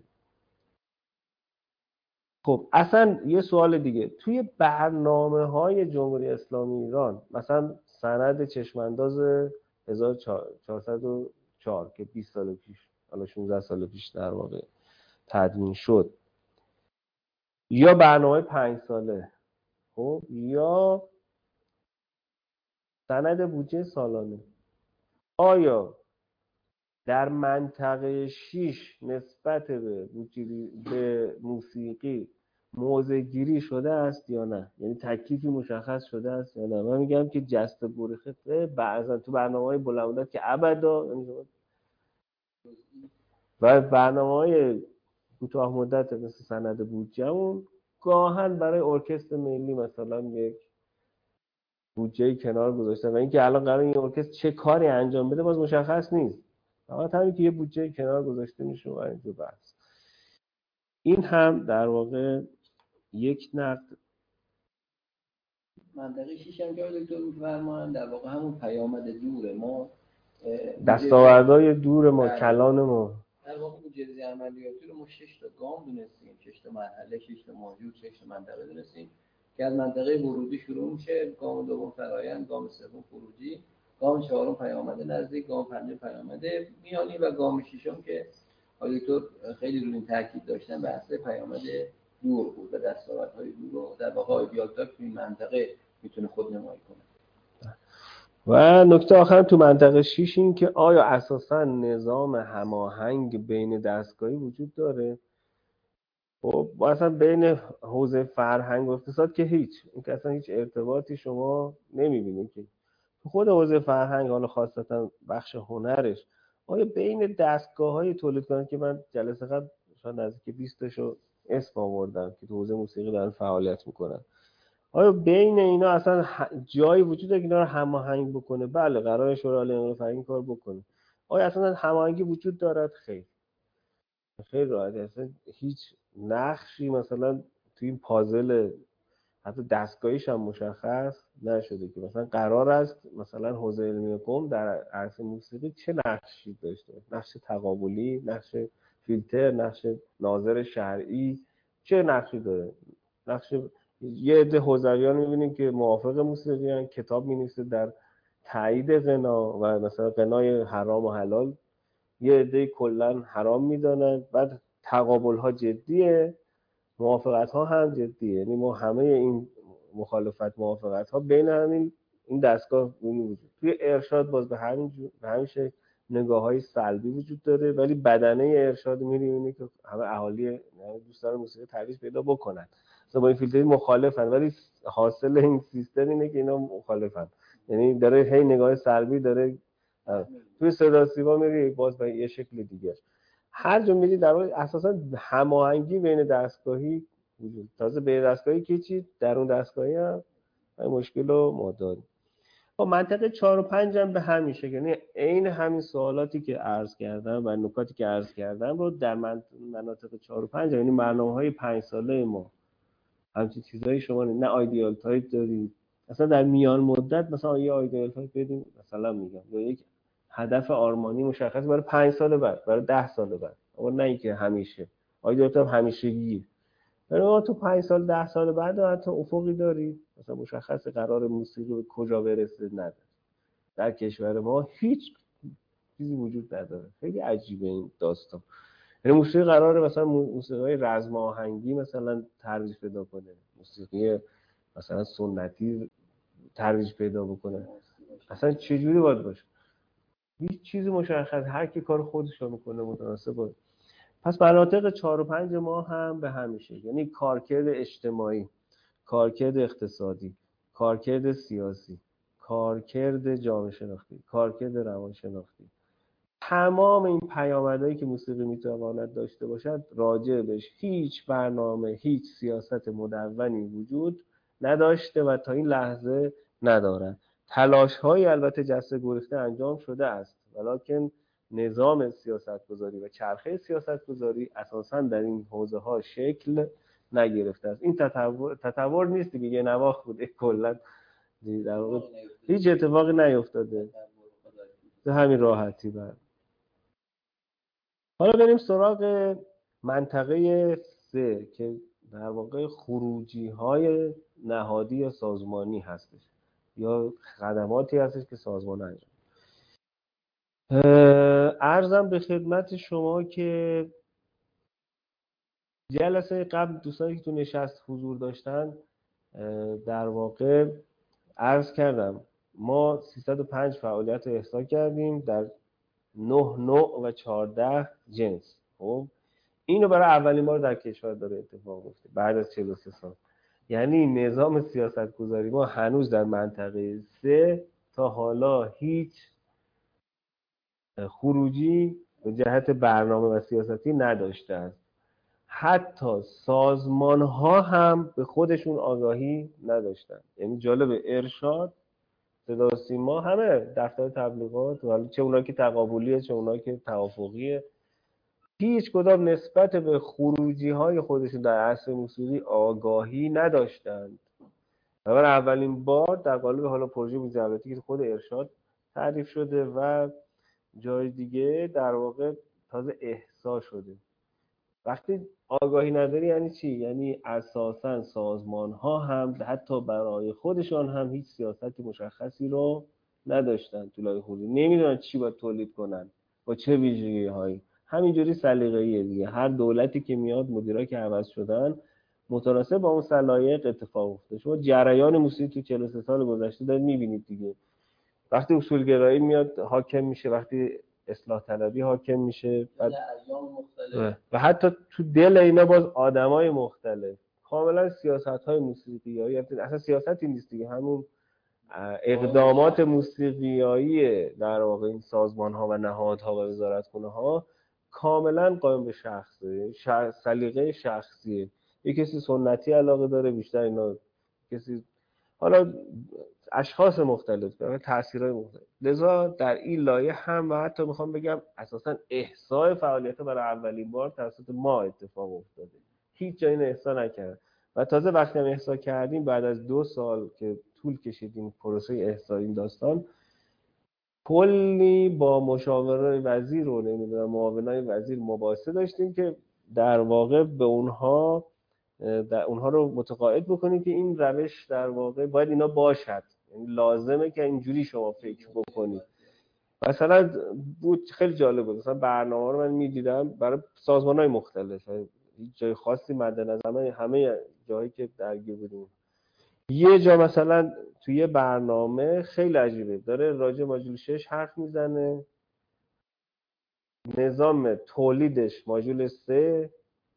S2: خب اصلا یه سوال دیگه، توی برنامه‌های جمهوری اسلامی ایران مثلا سند چشمانداز هزار و چهارصد و چهار که بیست سال پیش، حالا شانزده سال پیش در واقع تدوین شد، یا برنامه پنج ساله، خب یا سند بودجه سالانه، آیا در منطقه شیش نسبت به به موسیقی موضع گیری شده است یا نه؟ یعنی تکلیفی مشخص شده است یا نه؟ من میگم که جست گریخته بعضا تو برنامه‌های بلند مدت که ابدا، و برنامه‌های کوتاه مدت مثل سند بودجه‌مون گاهن برای ارکستر ملی مثلا یک بودجه کنار گذاشتن و اینکه الان قرار این ارکستر چه کاری انجام بده باز مشخص نیست، فقط همین که یه بودجه کنار گذاشته میشه و اینجا بحث. این هم در واقع یک نقد.
S1: منطقه شیش هم که دکتر می‌فرمایند در واقع همون پیامد دوره ما،
S2: دستاوردهای دور ما، کلان ما،
S1: در واقع بودجه عملیاتی رو ما شش تا گام دونستیم، شش تا مرحله، شش تا ماژول، شش تا منطقه دونستیم که از منطقه ورودی شروع میشه، گام دوم فرآیند، گام سوم خروجی، گام چهارم پیامد نزدیک، گام پنجم پیامد میانی و گام ششم که دکتر خیلی روی این تاکید داشتن بحث پیامد دور بود و دستاوردهای دور رو در واقع آیدیال تایپ توی منطقه میتونه خود نمایی کنه.
S2: و نکته آخر تو منطقه شش این که آیا اساسا نظام هماهنگ بین دستگاهی وجود داره؟ خب اصلا بین حوزه فرهنگ و اقتصاد که هیچ، این که اصلا هیچ ارتباطی شما نمیبینید که تو خود حوزه فرهنگ، حالا خاصتا بخش هنرش، آیا بین دستگاه های تولید کنند که من جلسه قبل شاید نزدیک بیست تاشو اسم آوردم که تو حوزه موسیقی دارن فعالیت میکنن، آیا بین اینا اصلا جایی وجود داره که اینا رو هماهنگ بکنه؟ بله، قرار شورای عالی انقلاب فرهنگی کار بکنه. آیا اصلا هماهنگی وجود دارد؟ خیر. خیلی راحت، اصلا هیچ نقشی مثلا توی این پازل حتی دستگاهیش هم مشخص نشده که مثلا قرار است مثلا حوزه علمی قم در عرصه موسیقی چه نقشی داشته باشه، نقش تقابلی، نقش فیلتر، نقش ناظر شرعی، چه نقشی داره؟ نقش یه عده حوزویان می‌بینیم که موافق موسیقی هستند، کتاب می‌نویسه در تایید غنا و مثلا غنای حرام و حلال، یه عده کلا حرام میدانند. بعد تقابل ها جدیه، موافقت ها هم جدیه، یعنی ما همه این مخالفت موافقت ها بین همین این دستگاه وجود. توی ارشاد باز به همین جو... به همین شکل نگاه های سلبی وجود داره، ولی بدنه ارشاد میری اینه که همه اهالی یعنی دوستان موسیقی ترویج پیدا بکنن، مثلا با این فیلتری مخالفن، ولی حاصل این سیستم اینه که اینا مخالفن، یعنی داره هی نگاه سلبی داره. توی صدا سیما میری باز به یه شکل دیگه، هر جا میری در واقع اساسا هماهنگی بین دستگاهی وجود، تازه بین دستگاهی که چی در اون دستگاهی هم این مشکل رو ما داریم. با منطقه چهار و پنج هم به همین شکل، یعنی عین همین سوالاتی که عرض کردم و نکاتی که عرض کردم رو در مناطق چهار و پنج، یعنی برنامه‌های پنج ساله ما همچین چیزایی شما نه آیدیال تایپ دارید، اصلا در میان مدت مثلا یه آیدیال تایپ بدیم مثلا میگم، یا یک هدف آرمانی مشخص برای پنج سال بعد، برای ده سال بعد، اما نه اینکه همیشه آیدیال تایپ همیشگی. برای تو پنج سال ده سال بعد حتی افقی دارید مثلا مشخص قرار موسیقی به کجا برسه نداره. در کشور ما هیچ چیزی وجود نداره، خیلی عجیبه این داستان. یعنی موسیقی قراره مثلا موسیقی رزم آهنگی مثلا ترویج پیدا کنه، موسیقی مثلا سنتی ترویج پیدا بکنه، اصلا چه جوری باید باشه؟ هیچ چیزی مشخص، هر کی کار خودش رو میکنه متناسب باشه. پس مناطق چهار و پنج ما هم به همیشه، یعنی کارکرد اجتماعی، کارکرد اقتصادی، کارکرد سیاسی، کارکرد جامعه شناختی، کارکرد روان شناختی، تمام این پیامدهایی که موسیقی میتواند داشته باشد راجع بهش هیچ برنامه، هیچ سیاست مدونی وجود نداشته و تا این لحظه ندارد. تلاش‌هایی البته جسته گریخته انجام شده است، ولکن نظام سیاستگذاری و چرخه سیاستگذاری اساساً در این حوزه‌ها شکل نگرفته است. این تطور تطور نیست که یه نواخت بوده کلا در واقع هیچ اتفاقی نیفتاده به همین راحتی. بعد حالا بریم سراغ منطقه سه که در واقع خروجی های نهادی یا سازمانی هستش یا خدماتی هستش که سازمان انجام. عرضم به خدمت شما که جلسه قبل دوستانی که تو نشست حضور داشتن در واقع عرض کردم ما سیصد و پنج فعالیت رو احصا کردیم در نه نوع و چهارده جنس. خب اینو برای اولین بار در کشور داره اتفاق میفته بعد از چهل و سه سال. یعنی نظام سیاست گذاری ما هنوز در منطقه سه تا حالا هیچ خروجی به جهت برنامه و سیاستی نداشته است. حتی سازمان ها هم به خودشون آگاهی نداشتن. یعنی جالب، ارشاد، صدا و سیما، همه دفتر تبلیغات، ولی چه اونایی که تقابلیه چه اونایی که توافقیه، هیچ کدام نسبت به خروجی های خودشون در عرصه موسیقی آگاهی نداشتند. و برای اولین بار در قالب حالا پروژه مجوزی که خود ارشاد تعریف شده و جای دیگه در واقع تازه احسا شده. وقتی آگاهی نداری یعنی چی؟ یعنی اساساً سازمان ها هم حتی برای خودشان هم هیچ سیاستی مشخصی رو نداشتن، طولای حوزه نمیدونن چی باید تولید کنن با چه ویژگی هایی. همینجوری سلیقه‌ایه دیگه، هر دولتی که میاد، مدیرا که عوض شدن، متناسب با اون سلایق اتفاق افتاده. شما جریان موسیقی تو چهل و سه سال گذشته دارید میبینید دیگه، وقتی اصولگرایی میاد حاکم میشه، وقتی اصلاح طلبی حاکم میشه، بعد و حتی تو دل اینا باز آدمای مختلف. کاملا سیاست‌های موسیقیایی، اصلا سیاستی نیست دیگه، همون اقدامات موسیقیایی در واقع این سازمان‌ها و نهادها و وزارتخونه‌ها کاملا قائم به شخصه، شخص سلیقه شخصیه. یک کسی سنتی علاقه داره بیشتر، اینا کسی حالا اشخاص مختلف داره، تاثیرهای مختلف. لذا در این لایه هم و حتی میخوام بگم اساسا احصاء فعالیت برای اولین بار توسط ما اتفاق افتاده، هیچ جایی احصا نکرد و تازه وقتی هم احصا کردیم بعد از دو سال که طول کشید این پروسه احصا این داستان، کلی با مشاورای وزیر و نمیدونم معاونای وزیر مباحثه داشتیم که در واقع به اونها در اونها رو متقاعد بکنیم که این روش در واقع باید اینا باشد، یعنی لازمه که اینجوری شما فکر بکنید. مثلا بود خیلی جالب بود، مثلا برنامه رو من میدیدم برای سازمان‌های مختلف، هیچ جای خاصی مد نظر همه جایی که درگیر بودیم. یه جا مثلا توی یه برنامه خیلی عجیبه، داره راجع ماژول شش حرف میزنه، نظام تولیدش ماژول سه،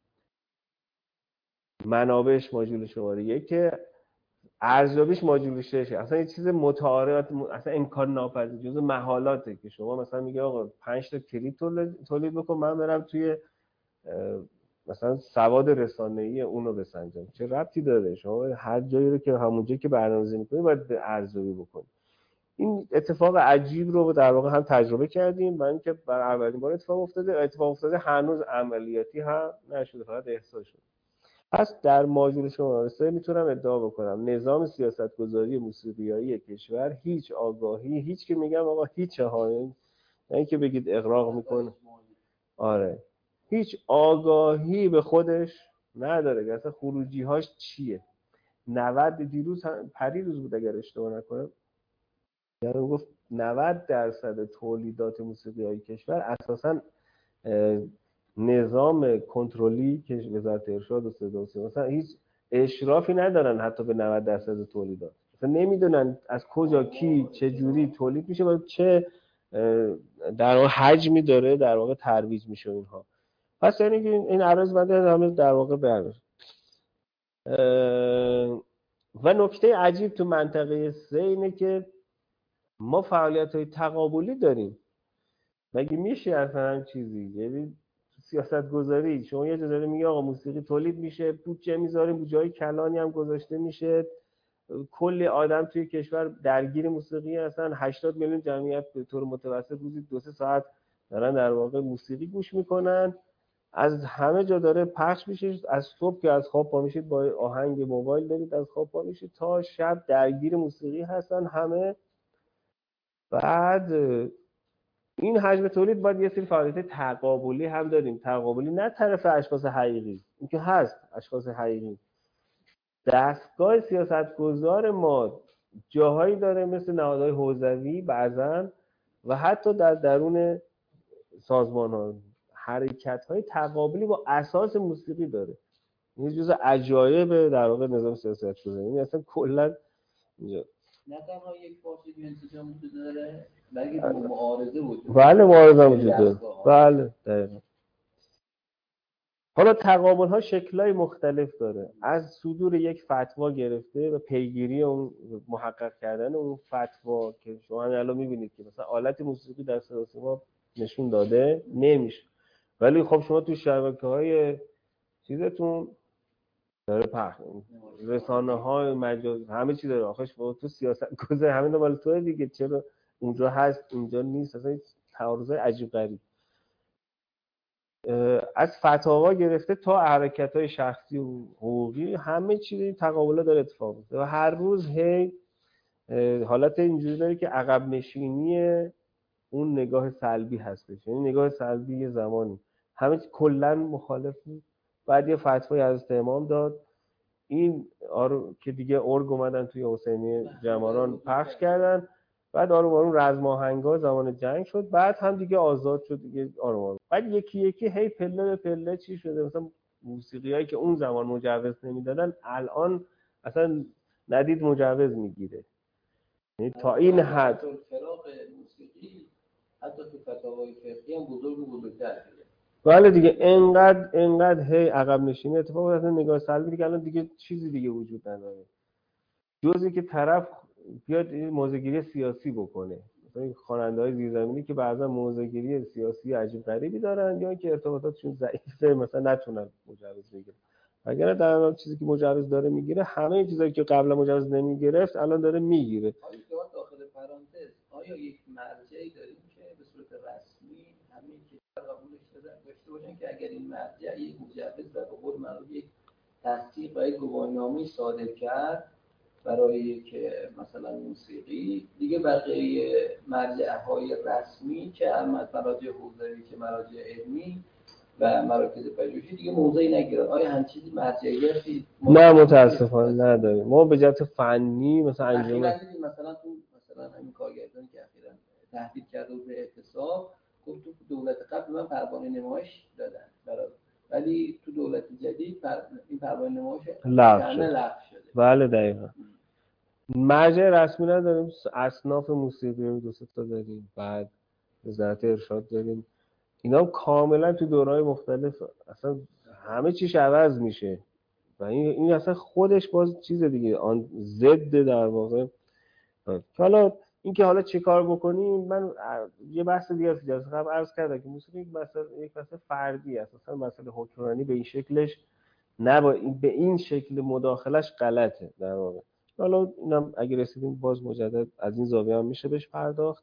S2: منابعش ماژول شماره یک، ارزیابیش ماژول ششه. اصلا یه چیز متعارف، اصلا امکان ناپذیر، جزء محالاته که شما مثلا میگه آقا پنج تا کلید تولید بکن، من برم توی مثلا سواد رسانه‌ای اونو بسنجم. چه ربطی داره؟ شما هر جایی رو که همونجایی که برنامه‌ریزی می‌کنی باید ارزیابی بکنی. این اتفاق عجیب رو در واقع هم تجربه کردیم و اینکه برای اولین بار اتفاق افتاده، اتفاق افتاده هنوز عملیاتی هم نشده، فقط احساس شده. پس در ماژول شماره سه میتونم ادعا بکنم نظام سیاستگذاری موسیقیایی کشور هیچ آگاهی، هیچ که میگم آقا هیچ ها، نه اینکه بگید اغراق میکنه، آره هیچ آگاهی به خودش نداره که اصلا خروجی هاش چیه. نود دیروز پریروز بود اگر اشتباه نکنم، یعنی گفت نود درصد تولیدات موسیقیایی کشور اساساً نظام کنترلی که وزارت ارشاد و صدا و سیما مثلا هیچ اشرافی ندارن حتی به نود درصد تولیدات، مثلا نمیدونن از کجا کی چه جوری تولید میشه و چه در واقع حجمی داره در واقع ترویج میشه اینها. پس یعنی که این عرض بنده همه در واقع برمیاد. و نکته عجیب تو منطقه سه اینه که ما فعالیت‌های تقابلی داریم. مگه میشه اصلا هم چیزی؟ یعنی سیاست گذاری شما یه جا میگه آقا موسیقی تولید میشه، بودجه میذاریم، جای کلانی هم گذاشته میشه، کلی آدم توی کشور درگیر موسیقی هستن، هشتاد میلیون جمعیت به طور متوسط روزی دو سه ساعت دارن در واقع موسیقی گوش میکنن، از همه جا داره پخش میشه، از صبح که از خواب پا میشید با آهنگ موبایل دارید از خواب پا میشید تا شب درگیر موسیقی هستن همه. بعد این حجم تولید باید یه سری فعالیت تقابلی هم داریم، تقابلی نه طرف اشخاص حقیقی، این که هست اشخاص حقیقی. دستگاه سیاستگزار ما جاهایی داره مثل نهادهای حوزوی بعضن و حتی در درون سازمان ها حرکت های تقابلی با اساس موسیقی داره. این جزء عجایب در واقع نظام سیاستگزاری، این اصلا کلا اینجا
S1: نه تنها یک فاصله انسجام وجود داره بلکه معارضه وجود داره.
S2: بله معارضه وجود داره. بله دقیقاً. حالا تقابل ها شکل‌های مختلف داره، از صدور یک فتوا گرفته و پیگیری اون محقق کردن اون فتوا که شما همین الان می‌بینید که مثلا آلت موسیقی در صدا و سیما نشون داده نمیشه، ولی خب شما تو شبکه‌های چیزتون داره پخش، رسانه‌های مجازی همه چی داره. آخه شما تو سیاست گذار همین مال تو دیگه، چرا اونجا هست اینجا نیست؟ اصلا تعارضای عجیب غریب از فتاوا گرفته تا حرکت‌های شخصی و حقوقی همه چیز این تقابلا داره اتفاق میفته و هر روز هی حالت اینجوری داره که عقب نشینی اون نگاه سلبی هستش. یعنی نگاه سلبی یه زمانی همه چی کلا مخالفی، بعد یه فتوای از امام داد این آرو... که دیگه ارگ اومدن توی حسینی جماران پخش کردن، بعد آروم آروم رزم آهنگا زمان جنگ شد، بعد هم دیگه آزاد شد دیگه آروم آروم، بعد یکی یکی هی پله به پله چی شده، مثلا موسیقیایی که اون زمان مجوز نمیدادن الان اصلا ندید مجوز میگیره. یعنی تا این حد
S1: فراق موسیقی حتی تو فتاوای فقهی هم بزرگ و بزرگتر شده.
S2: بله دیگه، انقدر انقدر هی عقب نشینی اتفاق افتاد، نگاه سلبی دیگه الان دیگه چیزی دیگه وجود نداره جزی که طرف بیاد موضع‌گیری سیاسی بکنه. مثلا خواننده‌های زیرزمینی که بعضا موضع‌گیری سیاسی عجیب غریبی دارن یا که ارتباطاتشون ضعیفه مثلا نتونن مجوز بگیرن. اگر در واقع چیزی که مجوز داره میگیره، همه چیزایی که قبلا مجوز نمیگرفت الان داره میگیره.
S1: آیا داخل پرانتز آیا یک مرجعی داریم که به صورت رسمی همه کشور قبولش داشته باشن که اگر این مرجع یک مجوز و به قول معروف یک تصدیق و یک گواهینامه‌ای صادر کرد برای که مثلا موسیقی، دیگه بقیه مرجع‌های رسمی که مراجع حوزوی که مراجع علمی و مراکز پژوهشی دیگه موضعی نگیرن؟ آیا همین چیزی مرجعیتی؟
S2: نه متاسفانه نداریم. ما به جهت فنی مثلا انجام
S1: مثلا تو مثلا همین کارگردانی که اخیراً تهدید کرده بود به اعتصاب، گفت تو دولت قبل من پروانه نمایش دادن برای، ولی تو دولت جدید پر... این پروانه نمایش
S2: لغو شده.
S1: شده.
S2: بله دقیقاً. مرجع رسمی نداریم. اصناف موسیقی دو سه تا داریم، بعد وزارت ارشاد داریم. اینا کاملا تو دوره‌های مختلف اصلا همه چیش عوض میشه و این این اصلا خودش باز چیز دیگه، آن ضد در واقع. حالا اینکه حالا چه کار بکنیم، من یه بحث دیگه از جلسه قبل عرض کردم که موسیقی یک مسئله یک مسئله فردی است. اصلا مسئله حکمرانی به این شکلش نبا به این شکل مداخلش غلطه در واقع. حالا اینم اگه رسیدیم باز مجدد از این زاویه هم میشه بهش پرداخت.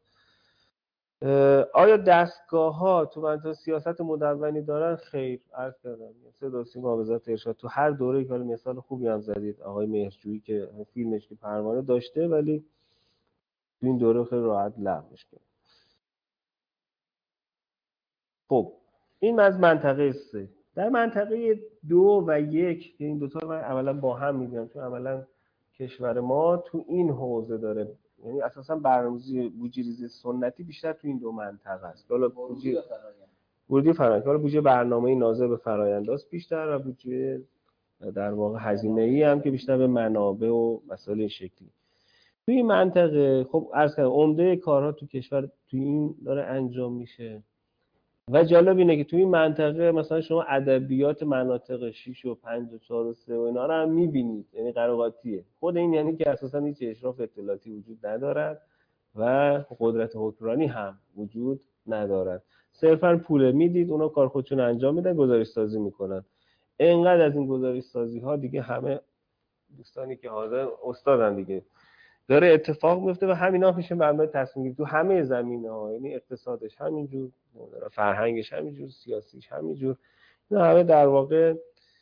S2: آیا دستگاه‌ها تو منطقه سیاست مدونی دارن؟ خیر، عرض کردم صدا و سیما وزارت ارشاد تو هر دوره که مثال خوبی هم زدید، آقای مهرجویی که فیلمش که پروانه داشته ولی تو این دوره خیلی راحت لغوش کرد. خب این از منطقه سه. در منطقه دو و یک که این دوتا رو من اولا با هم میگم چون اولا کشور ما تو این حوزه داره، یعنی اساسا برنامه‌ریزی بودجه‌ریزی سنتی بیشتر تو این دو منطقه است. حالا بودجه ورودی فرآیند، حالا بودجه برنامه‌ای ناظر به فرآینداست بیشتر و بودجه در واقع هزینه‌ای هم که بیشتر به منابع و مسائل این شکلی. تو این منطقه خب عرض کردم عمده کارها تو کشور تو این داره انجام میشه و جالب اینه که تو این منطقه مثلا شما ادبیات مناطق شش و پنج و چهار و سه و اینا رو هم می‌بینید، یعنی قراقاتیه. خود این یعنی که اساسا هیچ اشراف اطلاعاتی وجود ندارد و قدرت حکمرانی هم وجود ندارد. صرفا پول میدید، اونا کار خودشون انجام میدن، گزارش سازی میکنن. اینقدر از این گزارش سازی ها دیگه همه دوستانی که حاضر استادن دیگه داره اتفاق میفته و همینا میشه مبنای تصمیم گیری تو همه زمینه‌ها، یعنی اقتصادش همینجور، فرهنگش همینجور، سیاسیش همینجور. اینا همه در واقع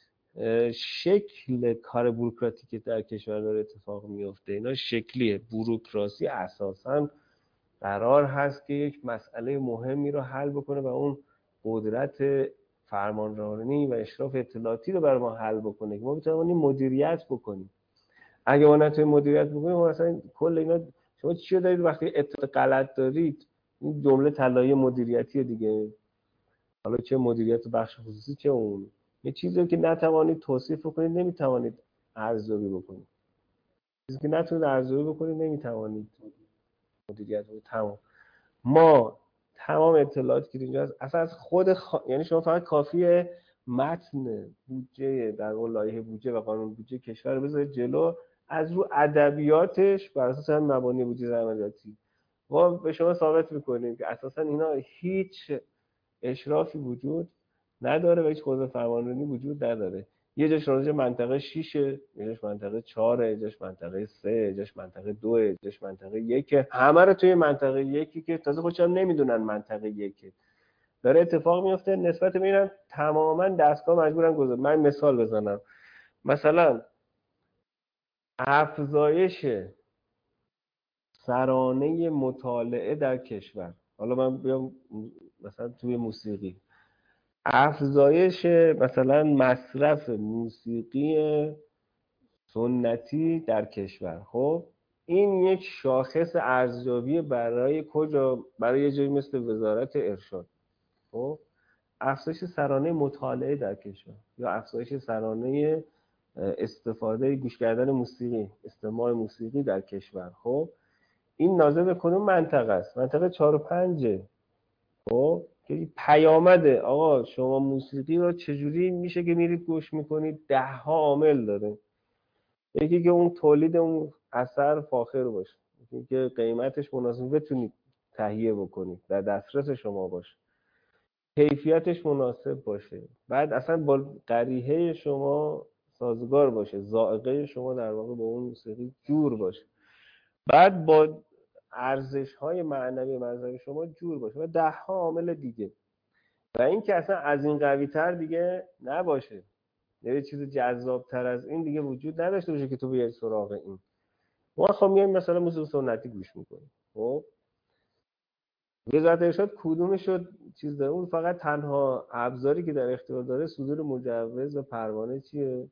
S2: شکل کار بوروکراتیک در کشور داره اتفاق میفته. اینا شکلیه. بوروکراسی اساساً قرار هست که یک مسئله مهمی رو حل بکنه و اون قدرت فرمانروایی و اشراف اطلاعاتی رو برای ما حل بکنه که ما بتونیم مدیریت بکنیم. اگه ما نتونیم مدیریت بکنیم مثلا کل اینا، شما چی دارید وقتی اطلاع غلط دارید؟ این جمله طلایی مدیریتی دیگه، حالا چه مدیریت بخش خصوصی چه اون، یه چیزی که نتوانید توصیف بکنید نمیتوانید ارزیابی بکنید. چیزی که نتونید ارزیابی بکنید نمیتوانید مدیریت رو. تمام ما تمام اطلاعاتی که اینجا هست اصلا از خود خ... یعنی شما فقط کافیه متن بودجه در واقع لایحه بودجه و قانون بودجه کشور رو بذارید جلو، از رو ادبیاتش بر اساس هم مبانی بودجه عملیاتی ما به شما ثابت میکنیم که اساسا اینا هیچ اشرافی وجود نداره و هیچ قدرت فرمانروایی وجود نداره. یه جاش راجع منطقه شش، یه جاش منطقه چهار، یه جاش منطقه سه، یه جاش منطقه دو، یه جاش منطقه یک. همه رو توی منطقه یکی که تازه خودشون نمیدونن منطقه یک داره اتفاق میفته. نسبت به اینم تماما دستگاه مجبورن گذار. من مثال بزنم، مثلا افزایش سرانه مطالعه در کشور، حالا من بیام مثلا توی موسیقی، افزایش مثلا مصرف موسیقی سنتی در کشور، خب این یک شاخص ارزیابی برای کجا؟ برای یه جایی مثل وزارت ارشاد. خب افزایش سرانه مطالعه در کشور یا افزایش سرانه استفاده گوش کردن موسیقی، استماع موسیقی در کشور، خب این ناظر به کدوم منطقه است؟ منطقه چهار و پنجه. خب که پیامده آقا شما موسیقی رو چجوری میشه که میرید گوش میکنید؟ ده ها عامل داره. یکی که اون تولید اون اثر فاخر باشه، یکی که قیمتش مناسب بتونید تهیه بکنید، در دسترس شما باشه، کیفیتش مناسب باشه، بعد اصلا با قریحه شما سازگار باشه، ذائقه شما در واقع با اون موسیقی جور باشه، بعد با ارزش های معنوی مذهبی شما جور باشه و ده ها عامل دیگه. و این که اصلا از این قوی تر دیگه نباشه، یه چیز جذاب تر از این دیگه وجود نداشته باشه که تو بیای سراغ این. ما خب میایم مثلا موسیقی سنتی گوش میکنیم، خب وزارت ارشاد کدوم شد چیز داره؟ اون فقط تنها ابزاری که در اختیار داره صدور مجوز و پروانه چیه؟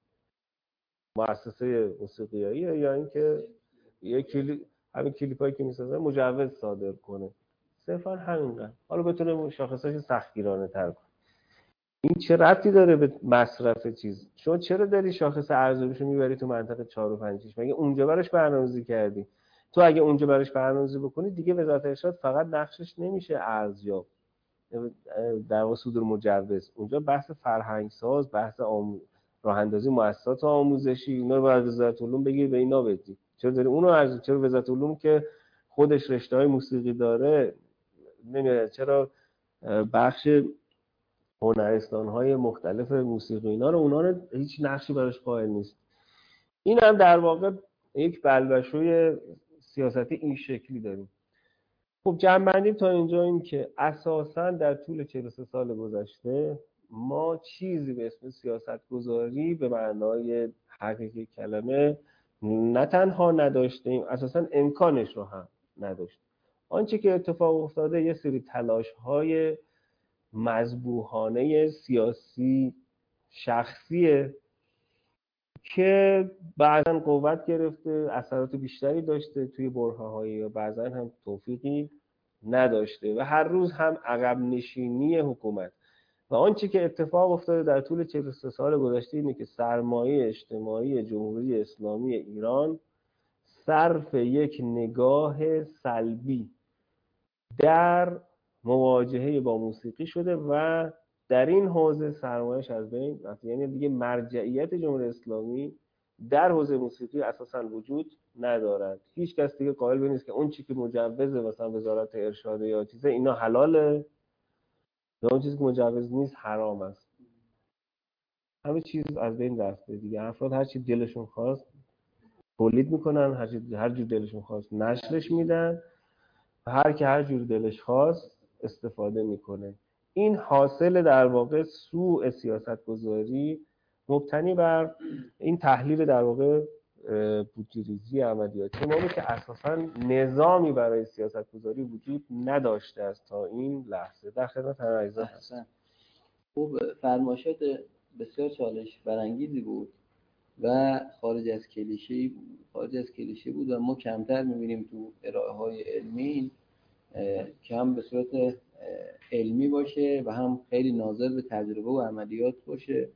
S2: مؤسسه موسیقیایی، یا اینکه یه کلی همین کلیپایی که میسازه مجوز صادر کنه، صرفا همینقدر. حالا بتونه شاخصش سختگیرانه تر کنه. این چه ربطی داره به مصرف چیز؟ شما چرا داری شاخص ارزیابیشو میبری تو منطقه چهار و پنج؟ مگه اونجا براش برنامه‌ریزی کردی؟ تو اگه اونجا براش برنامه‌ریزی بکنی دیگه وزارت ارشاد فقط نقشش نمیشه ارزیاب در واقع صدور مجوز، اونجا بحث فرهنگ ساز، بحث آمو... راه اندازی مؤسسات آموزشی، اینا رو باید وزارت علوم بگیر به اینا بدی. چرا داری اونو ارزیابی؟ چرا وزارت علوم که خودش رشته‌های موسیقی داره نمیاد؟ چرا بخش هنرستان‌های مختلف موسیقی اینا رو اونا رو هیچ نقشی براش قائل نیست؟ این هم در واقع یک بلبشوی سیاستی این شکلی داریم. خب جمع‌بندی تا اینجا این که اساساً در طول چهل و سه سال گذشته ما چیزی به اسم سیاستگذاری به معنای حقیقی کلمه نه تنها نداشتیم، اساساً امکانش رو هم نداشتیم. آنچه که اتفاق افتاده یه سری تلاش‌های مذبوحانه سیاسی شخصیه که بعضاً قوت گرفته، اثرات بیشتری داشته توی برهه‌هایی و بعضاً هم توفیقی نداشته و هر روز هم عقب نشینی حکومت. و آنچه که اتفاق افتاده در طول چهل و سه سال گذشته اینه که سرمایه اجتماعی جمهوری اسلامی ایران صرف یک نگاه سلبی در مواجهه با موسیقی شده و در این حوزه سرمایه‌اش از بین رفته. یعنی دیگه مرجعیت جمهوری اسلامی در حوزه موسیقی اساساً وجود ندارد. هیچ کس دیگه قائل به نیست که اون چیزی که مجوزه مثلا وزارت ارشاد یا چیزه اینا حلاله یا اون چیزی که مجوز نیست حرام است. همه چیز از بین رفته دیگه. افراد هر چی دلشون خواست تولید میکنن، هر چی هر جور دلشون خواست نشرش میدن و هر کی هر جور دلش خواست استفاده میکنه. این حاصل در واقع سوء سیاستگذاری مبتنی بر این تحلیل در واقع بودجه‌ریزی عملیاتی ما بود که اساساً نظامی برای سیاستگذاری وجود نداشته است تا این لحظه. در خدمت همه عزیزان هستم.
S1: خوب، فرمایشات بسیار چالش برانگیزی بود و خارج از کلیشه خارج از کلیشه بود و ما کمتر می‌بینیم تو ارائه‌های علمی که هم به صورت علمی باشه و هم خیلی ناظر به تجربه و عملیات باشه.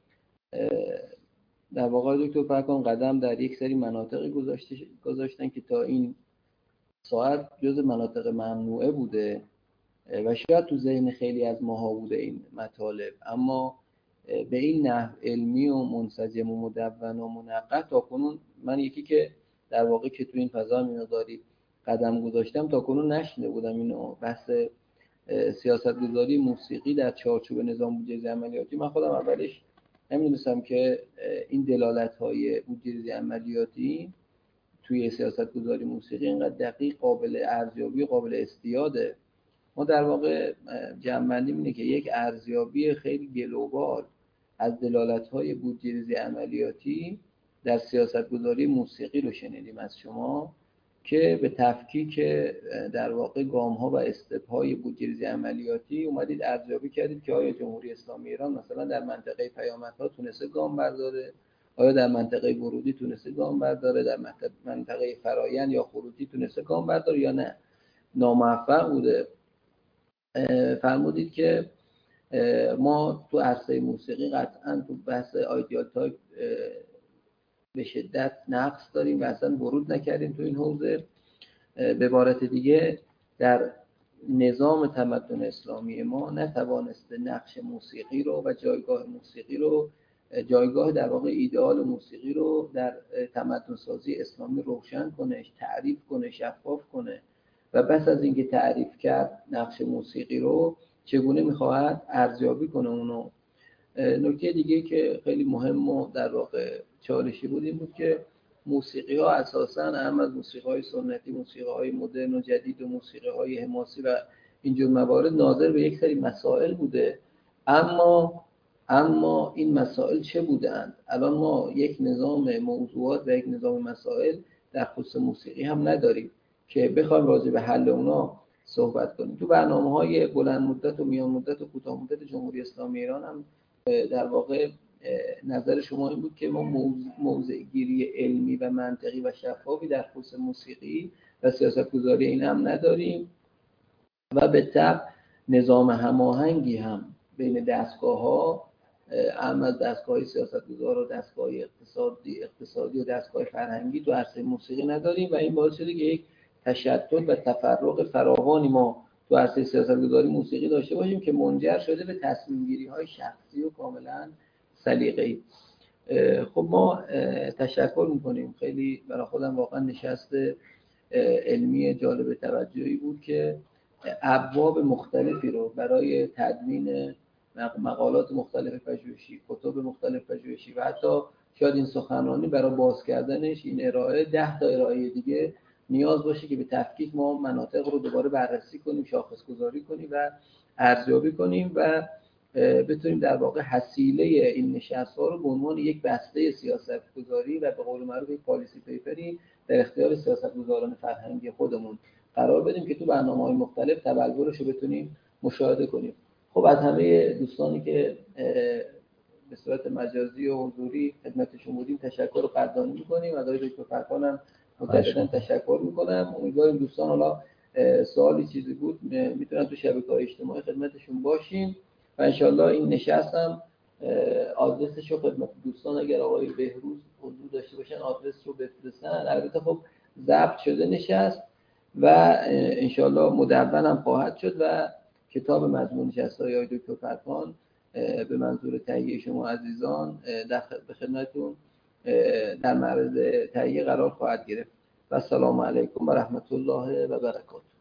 S1: در واقع دکتر پرکام قدم در یک سری مناطقی گذاشتن که تا این ساعت جز مناطق ممنوعه بوده و شاید تو ذهن خیلی از ماها بوده این مطالب، اما به این نحو علمی و منسجم و مدون و منقط تا کنون من یکی که در واقع که تو این فضا مقداری قدم گذاشتم تا کنون نشنیده بودم. اینو بحث سیاستگذاری موسیقی در چارچوب نظام بودجه‌ریزی عملیاتی، من خودم اولش نمی‌دونستم که این دلالت‌های بودجه‌ریزی عملیاتی توی سیاستگذاری موسیقی اینقدر دقیق، قابل ارزیابی و قابل استیاده. ما در واقع جمع‌بندی اینه که یک ارزیابی خیلی گلوبال از دلالت‌های بودجه‌ریزی عملیاتی در سیاستگذاری موسیقی رو شنیدیم از شما که به تفکیک در واقع گام‌ها و استپ‌های بودجه‌ریزی عملیاتی اومدید ارزیابی کردید که آیا جمهوری اسلامی ایران مثلا در منطقه پیامدها تونسته گام برداره، آیا در منطقه ورودی تونسته گام برداره، در منطقه فرایند یا خروجی تونسته گام برداره یا نه ناموفق بوده. فرمودید که ما تو عرصه موسیقی قطعاً تو بحث آیدیال تایپ به شدت نقص داریم و اصلا ورود نکردیم تو این حوزه به عبارت دیگه در نظام تمدن اسلامی ما نتوانسته نقش موسیقی رو و جایگاه موسیقی رو، جایگاه در واقع ایدئال موسیقی رو در تمدن سازی اسلامی روشن کنه، تعریف کنه، شفاف کنه و بس از اینکه تعریف کرد نقش موسیقی رو، چگونه میخواهد ارزیابی کنه اونو. نکته دیگه که خیلی مهم و در واقع چالشی بود این بود که موسیقی ها اساساً هم از موسیقی های سنتی، موسیقی های مدرن و جدید و موسیقی های حماسی و اینجور موارد ناظر به یک سری مسائل بوده، اما اما این مسائل چه بودند؟ الان ما یک نظام موضوعات و یک نظام مسائل در خصوص موسیقی هم نداریم که بخوایم راجع به حل اونا صحبت کنیم. تو برنامه‌های بلند مدت و میان مدت و کوتاه مدت جمهوری اسلامی ایران هم در واقع نظر شما این بود که ما موضع گیری علمی و منطقی و شفافی در خصوص موسیقی و سیاستگذاری این هم نداریم و به طبع نظام هماهنگی هم بین دستگاه‌ها، هم از دستگاه سیاستگزار و دستگاه اقتصادی اقتصادی و دستگاه فرهنگی تو عرصه موسیقی نداریم و این باعث شده که یک تشتت و تفرق فراوانی ما تو عرصه سیاستگذاری موسیقی داشته باشیم که منجر شده به تصمیم گیری های شخصی و کاملا سلیقه‌ای. خب ما تشکر میکنیم، خیلی برای خودم واقعا نشست علمی جالب توجهی بود که ابواب مختلفی رو برای تدوین مقالات مختلف پژوهشی، کتب مختلف پژوهشی و حتی شاید این سخنرانی برای باز کردنش، این ارائه ده تا ارائه دیگه نیاز باشه که به تفکیک ما مناطق رو دوباره بررسی کنیم، شاخص‌گذاری کنیم و ارزیابی کنیم و بتونیم در واقع حصیله این نشست‌ها رو به عنوان یک بسته سیاست‌گذاری و به قول معروف یک پالیسی پیپری در اختیار سیاست‌گذاران فرهنگی خودمون قرار بدیم که تو برنامه‌های مختلف تبلورش رو بتونیم مشاهده کنیم. خب از همه دوستانی که به صورت مجازی و حضوری خدمتشون بودیم تشکر و قدردانی می‌کنیم. از آقای دکتر فرخان هم متعدداً تشکر می‌کنم. امیدواریم دوستان حالا سوالی چیزی بود میتونن تو شبکه‌های اجتماعی خدمتشون باشیم و انشالله این نشست هم آدرسش رو خدمت دوستان اگر آقای بهروز حضور داشته باشن آدرس رو بفرستن. البته خب ضبط شده نشست و انشالله مدون هم خواهد شد و کتاب مضمون نشست‌های آقای دکتر فرخان به منظور تهیه شما عزیزان به خدمتتون در معرض تهیه قرار خواهد گرفت. و السلام علیکم و رحمت الله و برکاته.